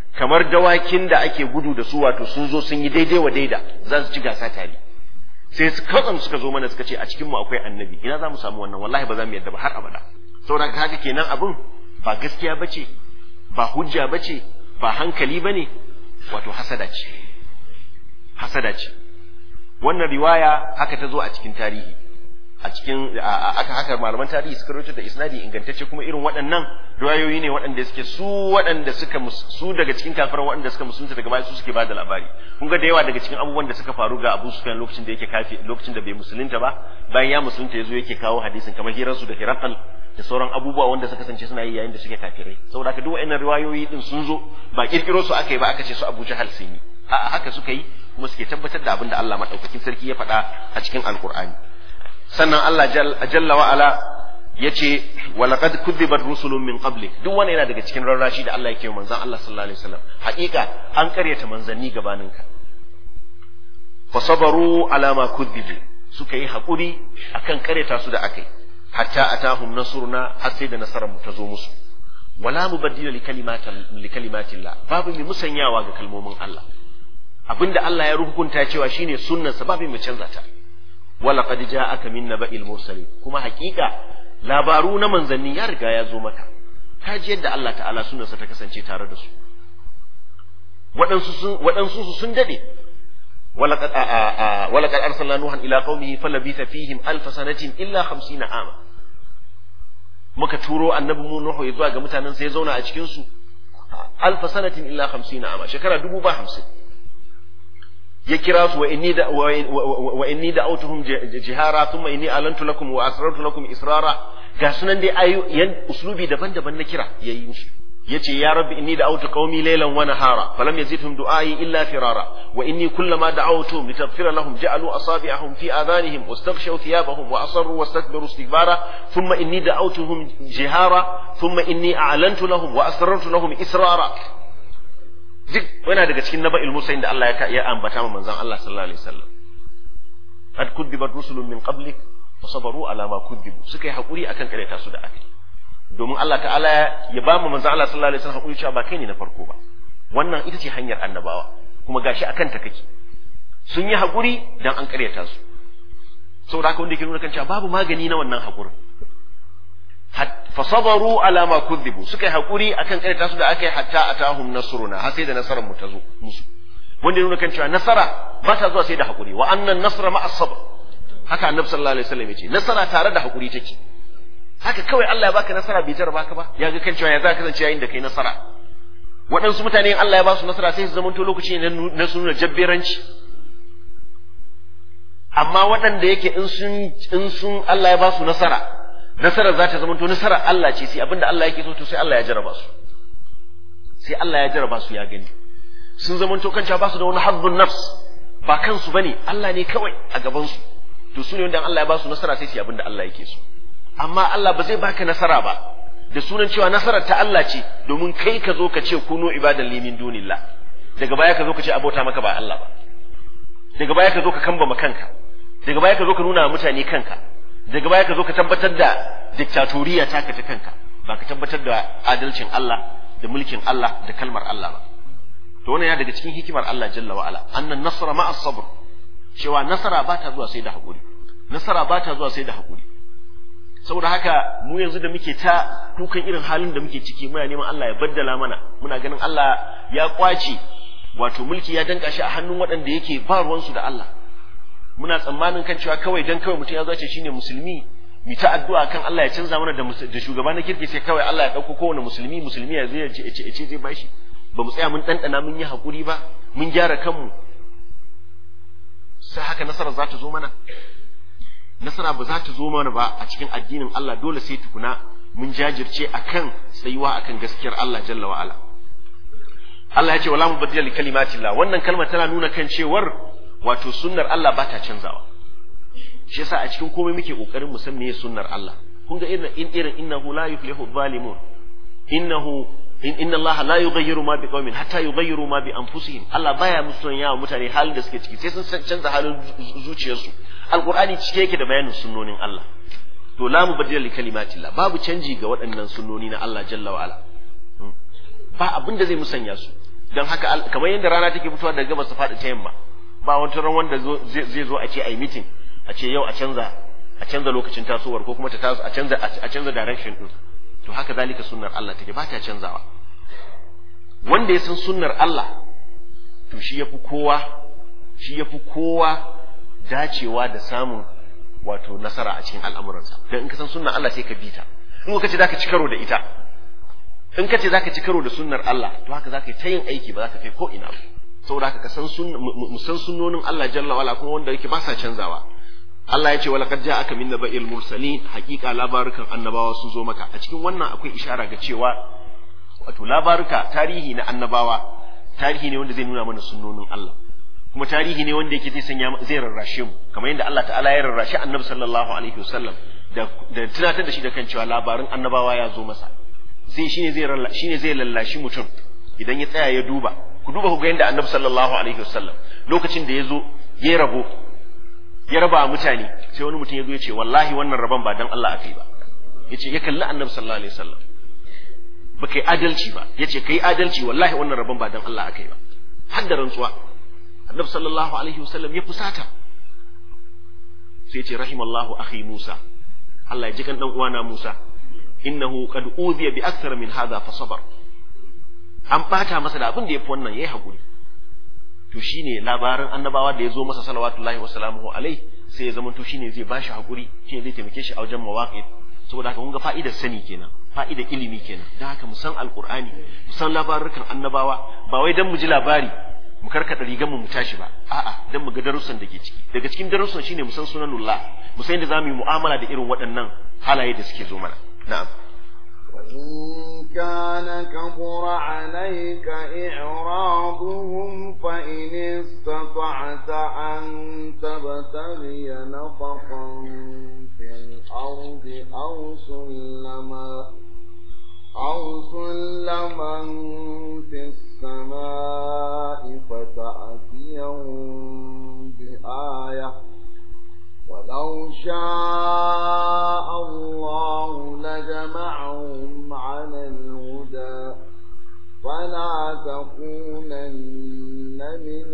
kamar dawakin da ake gudu da su, wato sun zo sun yi daidai wa daida za su ci gasa tare. Sai su katsam suka zo mana suka ce a cikin mu akwai annabi. Ina za mu samu wannan? Wallahi ba za mu yarda ba har abada. Saboda haka kenan abin ba gaskiya bace, ba hujja bace, ba hankali bane, wato hasada ce. Hasada ce. Wannan riwaya haka ta zo a cikin tarihi. A cikin haka malaman tarihi suka rawaito da isnadi ingantacce, kuma irin waɗannan riwayoyi ne waɗanda suke su daga cikin kafiran waɗanda suka musulunta daga baya su suke bada labari. Kun ga da yawa daga cikin abubuwan da suka faru ga Abu Sufyan lokacin da yake lokacin da bai musulunta ba, bayan ya musulunta yazo yake kawo hadisin kamar hiransu da Hiraqal da sauran abubuwa wanda suka kasance suna yi yayin da suke kafirai. Saboda haka duk waɗannan riwayoyi din sun zo ba kirkiro su aka yi ba aka ce su Abu Jahal sun yi. A'a haka suka yi kuma suke tabbatar da abin da Allah madaukakin sarki ya faɗa a cikin Alkur'ani. Sannan Allah jalla wa ala yace walaqad kudhibat rusulun min qablik. Duk wannan yana daga cikin rarrashi da Allah yake yi manzon Allah sallallahu alaihi wasallam. Haƙiƙa an karyata manzanni gabaninka. Fasabaru ala ma kudhibu, suka yi haƙuri akan karyata su da akai, hatta atahum nasruna, har sai da nasarar mu ta zo musu. Wala mubaddila li kalimatillah, babu mai musanyawa ga kalmomin Allah. Abinda Allah ya hukunta cewa shine sunnarsa, babu mai canza ta. Wala qad ja'aka min naba'il mursalin, kuma hakika labaru na manzanni ya riga ya zo maka. Ka ji yadda Allah ta'ala sunnarsa ta kasance tare da su. Waɗansu sun dade. Wala qad arsalna nuhan ila qaumihi falabitha fihim alf sanatin illa 50 ama. Muka turo annabi mu Nuhu ya zuwa ga mutanen sa, ya zauna a cikin su alf sanatin illa 50 ama, shekara 50. Ya kira su wa inni da'awtuhum jihara thumma inni alantu lakum wa asrartu lakum israra. Ga sunan dai uslubi daban-daban na kira yayi musu. Yace ya rabbi inni da'awtu qaumi laylan wa nahara falam yazidhum du'ai illa firara wa inni kullama da'awtuhum litaghfira lahum ja'alu asabi'ahum fi adhanihim wastaghshaw thiyabahum wa asarru wastakbaru istikbara thumma inni da'awtuhum jihara thumma inni a'lantu lahum wa asrartu lahum israra. Duk yana daga cikin naba'il musayin da Allah ya ambata ma manzon Allah sallallahu alaihi wasallam. Qad kudibat rusulun min qablik fasabaru ala ma kudibu, suka yi hakuri akan kareta su da akai. Domin Allah ta'ala ya ba mu manzon Allah sallallahu alaihi wasallam hakuri cewa ba kai ne na farko ba. Wannan ita ce hanyar annabawa, kuma gashi akan ta kake. Sun yi hakuri dan an kareta su. Saboda haka wanda yake nuna kan cewa babu magani na wannan hakurin. Fasabaru ala ma kudhibu, suka yi hakuri akan karanta su da aka yi hatta atahum nasruna, har sai da nasarar mu ta zo musu. Wanda ya nuna kan cewa nasara ba ta zuwa sai da hakuri, wa annan nasra ma'a sabr. Haka annabi sallallahu alaihi wasallam yace nasara tare da hakuri take. Haka kawai Allah ya baka nasara bai jar baka ba, ya ga kan cewa ya za ka kasance yayin da kai nasara. Waɗansu mutane in Allah ya ba su nasara sai su zamanto lokaci na su nuna jabberanci. Amma waɗanda yake in sun Allah ya ba su nasara, nasarar za ta zama to nasarar Allah ce, sai abinda Allah yake so to sai Allah ya jarraba su. Sai Allah ya jarraba su ya gani. Sun zama to kanta ba su da wani hazzun nafs, ba kansu bane, Allah ne kawai a gaban su. To su ne wanda Allah ya ba su nasara sai su abinda Allah yake so. Amma Allah ba zai baka nasara ba da sunan cewa nasarar ta Allah ce, domin kai ka zo ka ce kuno ibadan li min dunillah. Daga baya ka zo ka ce abota maka ba Allah ba. Daga baya ka zo ka kamba kanka. Daga baya ka zo ka nuna wa mutane kanka. Daga baya ka zo ka tabbatar da diktatoriya taka ta kanka, ba ka tabbatar da adalcin Allah da mulkin Allah da kalmar Allah ba. To wannan ya daga cikin hikimar Allah jalla wa ala, annan nasra ma'a sabr, cewa nasara ba ta zuwa sai da hakuri. Nasara ba ta zuwa sai da hakuri. Saboda haka mu yanzu da muke ta kukan irin halin da muke ciki, muna neman Allah ya baddala mana, muna ganin Allah ya kwace, wato mulki ya danka shi a hannun waɗanda yake ba ruwansu da Allah. Muna tsammanin kan cewa kawai dan kawai mutum ya zo ce shine musulmi, mu ta addu'a kan Allah ya canza mana da shugaba na kirki, sai kawai Allah ya dauko kowane musulmi ya zai ce zai bashi. Ba mu tsaya mun dandana mun yi hakuri ba, mun gyara kanmu. Sai haka nasara za ta zo mana. Nasara ba za ta zo mana ba a cikin addinin Allah, dole sai tukuna mun jajirce akan tsayuwa akan gaskiyar Allah jalla wa ala. Allah ya ce wala mubaddila li kalimatillah, wannan kalmar tana nuna kan cewar wato sunnar Allah ba ta canzawa. Shi yasa a cikin komai muke kokarin mu san meye sunnar Allah. Kun ga irin innahu la yuflihu zalimun, inna Allah la yughayyiru ma biqaumin hatta yughayyiru ma bi anfusihim. Allah baya musu yawa mutane halin da suke ciki sai sun canza halin zuciyarsu. Alqur'ani cike yake da bayanin sunnonin Allah. To la mubaddila li kalimatillah, babu canji ga waɗannan sunnoni na Allah jalla wa ala. Ba abin da zai musanya su. dan haka kamar yadda rana take fitowa daga gabas ta faɗi ta yamma ba wani ran wanda zai zo a ce ai meeting a ce yau a canza lokacin tasowar ko kuma ta taso a canza direction din to haka zalika sunnar Allah take ba ta canzawa wanda ya san sunnar Allah to shi yafi kowa dacewa da samun wato nasara a cikin al'amuransa dan in ka san sunnar Allah sai ka bi ta in ka ce zaka ci karo da ita in ka ce zaka ci karo da sunnar Allah to haka zaka yi ta yin aiki ba zaka kai ko ina ba saboda haka ka san sunnonin Allah jalla wala kuma wanda yake ba sa canzawa Allah ya ce wala qad ja'aka min naba'il mursalin haqiqa labarukan annabawa sun zo maka a cikin wannan akwai ishara ga cewa wato labaruka tarihi na annabawa tarihi ne wanda zai nuna mana sunnonin Allah kuma tarihi ne wanda yake zai rarrashe mu kamar yadda Allah ta'ala ya rarrashe annabi sallallahu alaihi wasallam da tunatar da shi da kan cewa labarin annabawa ya zo masa shine zai lallashi mutum idan ya tsaya ya duba ku duba ku ga yadda annabi sallallahu alaihi wasallam lokacin da ya zo ya raba mutane sai wani mutum ya zo ya ce wallahi wannan rabon ba dan Allah akai ba yace ya kalli annabi sallallahu alaihi wasallam ba kai adalci ba yace kai adalci wallahi wannan rabon ba dan Allah akai ba har da rantsuwa annabi sallallahu alaihi wasallam ya fusata sai yace rahimallahu akhi Musa Allah ya ji kan dan uwana Musa innahu qad udhiya bi akthar min hadha fa sabar an bata masa da abin da yafi wannan yayi hakuri to shine labarin annabawa da yazo masa salawatullahi wasalamuhu alaihi sai ya zama to shine zai bashi hakuri shine zai taimake shi a wajen mawaqif saboda haka kun ga fa'idar sani kenan fa'idar ilimi kenan dan haka mu san alqur'ani mu san labarukan annabawa ba wai dan mu ji labari mu karkada rigar mu tashi ba a'a dan mu ga darussan da ke ciki daga cikin darussan shine mu san sunanullah mu san yadda zamu yi mu'amala da irin waɗannan halaye da suke zo mana na'am وإن كان كبر عليك إعراضهم فإن استطعت أن تبتغي نفقا في الأرض أو سلما في السماء فتأتيهم بآية ولو شاء الله لجمعهم على الهدى فلا تكونن من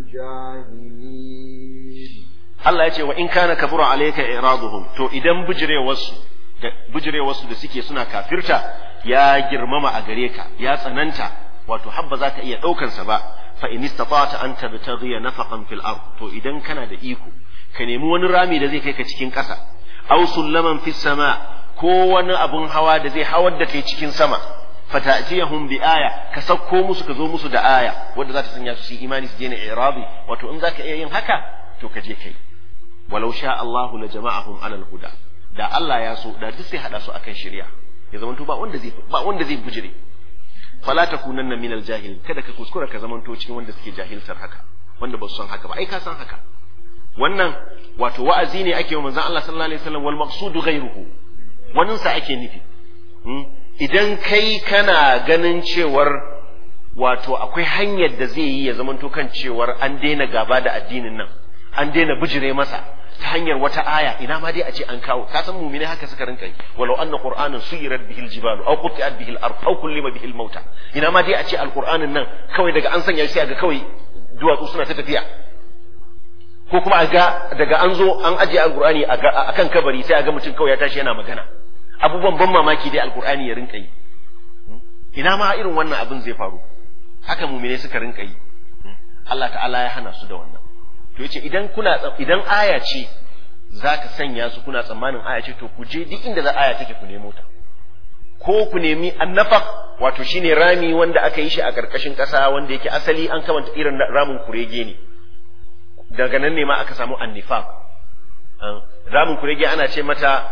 الجاهلين Allah ya ce wa in kana kabura alayka iraduhum to idan bijirewarsu da suke suna kafirta ya girmama a gare ka ya tsananta wato habba za ka iya ɗaukansa ba fa in istata'ta an tabtaghiya nafaqan fil ard to idan kana da iko ka nemi wani rami da zai kai ka cikin ƙasa aw sullaman fis sama ko wani abun hawa da zai hawar da kai cikin sama fata'tiyahum bi aya ka sauko musu ka zo musu da aya wanda za ta sanya su yi imani su je ne irabi wato in zaka iya yin haka to ka je kai walau sha Allahu la jama'ahum ala al-huda da Allah ya so da duk sai hada su akan shari'a ya zamanto ba wanda zai bujire fala takunanna minal jahil kada ka kuskura ka zamanto cikin wanda suke jahiltar haka wanda ba su san haka ba ai ka san haka wannan wato wa'azi ne ake wa manzon Allah sallallahu alaihi wasallam wal maqsudu ghayruhu wannan sa ake nufi idan kai kana ganin cewar wato akwai hanyar da zai yi ya zamanto kan cewar an daina gaba da addinin nan an daina bijire masa ta hanyar wata aya ina ma dai a ce an kawo ka san mu'mini haka suka rinka yi walau anna qur'anan suyirat bihil jibalu aw qutiat bihil ard aw kullima bihil mauta ina ma dai a ce alqur'anin nan kawai daga an sanya shi ga kawai duwatsu suna ta tafiya ko kuma ga daga an zo an aje alqur'ani akan kabari sai a ga mutum kawai ya tashi yana magana abubuwan ban mamaki dai alqur'ani ya rinka yi ina ma irin wannan abin zai faru haka mu'mini suka rinka yi Allah ta'ala ya hana su da wannan to yace idan aya ce za ka sanya su kuna tsammanin aya ce to ku je duk inda za aya take ku nemo ta ko ku nemi annafaq wato shine rami wanda aka yi shi a karkashin kasa wanda yake asali an kamanta irin ramin kurege ne daga nan ne ma aka samu annifaq ramin kurege ana ce mata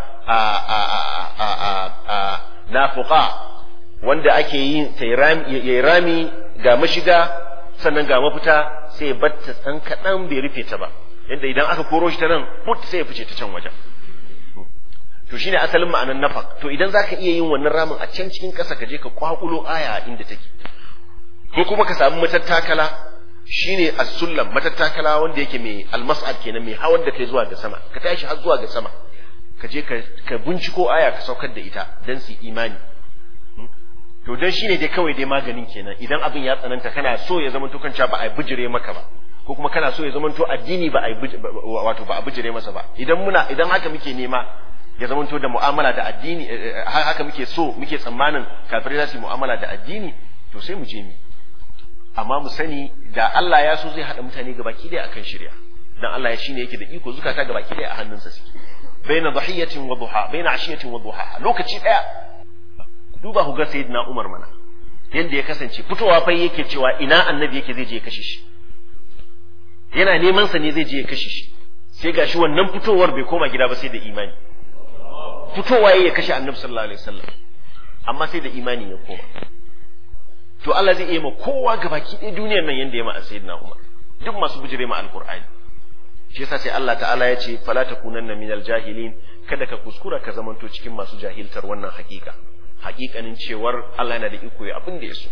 nafuqa wanda ake yin yayi rami ga mashiga sannan ga mafita sai ya batta tsan kaɗan bai rufe ta ba yadda idan aka koro shi ta nan put sai ya fice ta can wajen to shine asalin ma'anar nafaq to idan zaka iya yin wannan ramin a can cikin ƙasa ka je ka kwakulo aya inda take ko kuma ka samu matattakala shine as-sullam matattakala wanda yake mai al-mas'ad kenan mai hawan da kai zuwa ga sama ka tashi har zuwa ga sama ka je ka binciko aya ka saukar da ita dan su imani to dan shine dai kawai dai maganin kenan idan abin ya tsananta kana so ya zama to kanca ba a bijire maka ba ko kuma kana so ya zama to addini ba a wato ba a bijire masa ba idan haka muke nema ya zama to da mu'amala da addini haka muke so muke tsammanin kafirai za su yi mu'amala da addini to sai mu je mu amma mu sani da Allah ya so zai hada mutane gabaki daya akan shari'a dan Allah ya shine yake da iko zukata gabaki daya a hannunsa suke baina dhahiyatin wa duha baina ashiyatin wa duha lokaci daya duba ku ga sayyidina Umar mana yanda ya kasance fitowa fa yake cewa ina annabi yake zai je ya kashe shi yana neman sa ne zai je ya kashe shi sai gashi wannan fitowar bai koma gida ba sai da imani fitowa yayi ya kashe annabi sallallahu alaihi wasallam amma sai da imani ya koma to Allah zai yi ma kowa gabaki ɗaya duniyar nan yanda ya ma sayyidina Umar duk masu bujire ma alqur'ani shi yasa sai Allah ta'ala ya ce fala takunanna minal jahilin kada ka kuskura ka zamanto cikin masu jahiltar wannan hakikanin cewar Allah yana da iko ya abin da ya so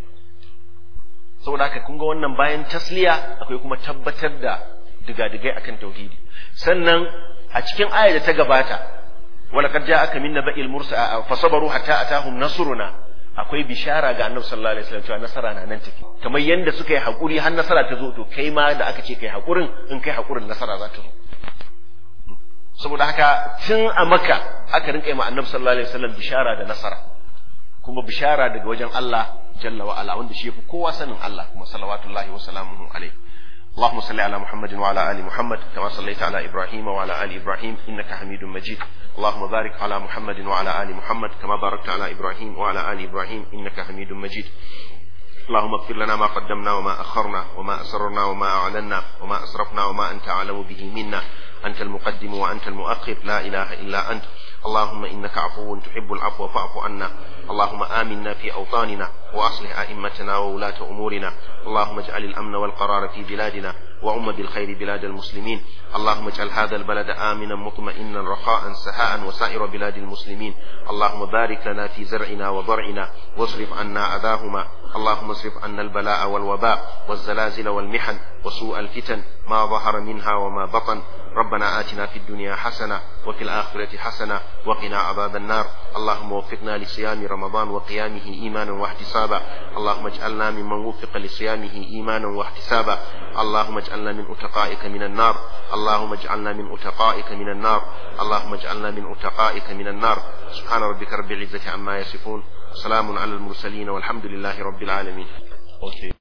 saboda haka kun ga wannan bayan tasliya akwai kuma tabbatar da digadigai akan tauhidi sannan a cikin ayar da ta gabata walaqad ja'aka min naba'il mursa fasabaru hatta atahum nasruna akwai bishara ga annabi sallallahu alaihi wasallam cewa nasara na nan tafi kamar yanda suka yi hakuri har nasara ta zo to kai ma da aka ce kai hakurin in kai hakurin nasara za ta zo saboda haka tun a Makka aka rinka yi ma annabi sallallahu alaihi wasallam bishara da nasara kuma bishara daga wajen Allah jalla wa ala wanda shi yafi kowa sanin Allah kuma salawatullahi wa salamuhu alaihi اللهم صل على محمد وعلى آل محمد كما صليت على إبراهيم وعلى آل إبراهيم إنك حميد مجيد اللهم بارك على محمد وعلى آل محمد كما باركت على إبراهيم وعلى آل إبراهيم إنك حميد مجيد اللهم اغفر لنا ما قدمنا وما أخرنا وما أسررنا وما أعلنا وما أسرفنا وما أنت أعلم به منا أنت المقدم وأنت المؤخر لا إله إلا أنت اللهم إنك عفو تحب العفو فاعف عنا اللهم آمنا في أوطاننا وأصلح أئمتنا وولاة أمورنا اللهم اجعل الأمن والقرار في بلادنا وأم بالخير بلاد المسلمين اللهم اجعل هذا البلد آمنا مطمئنا رخاء سهاء وسائر بلاد المسلمين اللهم بارك لنا في زرعنا وضرعنا واصرف عنا أذاهما اللهم اصرف عنا البلاء والوباء والزلازل والمحن وسوء الفتن ما ظهر منها وما بطن ربنا آتنا في الدنيا حسنة وفي الآخرة حسنة وقنا عذاب النار اللهم وفقنا لصيام رمضان وقيامه إيمانا واحتسابا اللهم اجعلنا ممن وفق لصيامه إيمانا واحتسابا اللهم اجعلنا من أتقائك من النار اللهم اجعلنا من أتقائك من النار اللهم اجعلنا من أتقائك من النار سبحان ربك رب العزة عما يصفون وسلام على المرسلين والحمد لله رب العالمين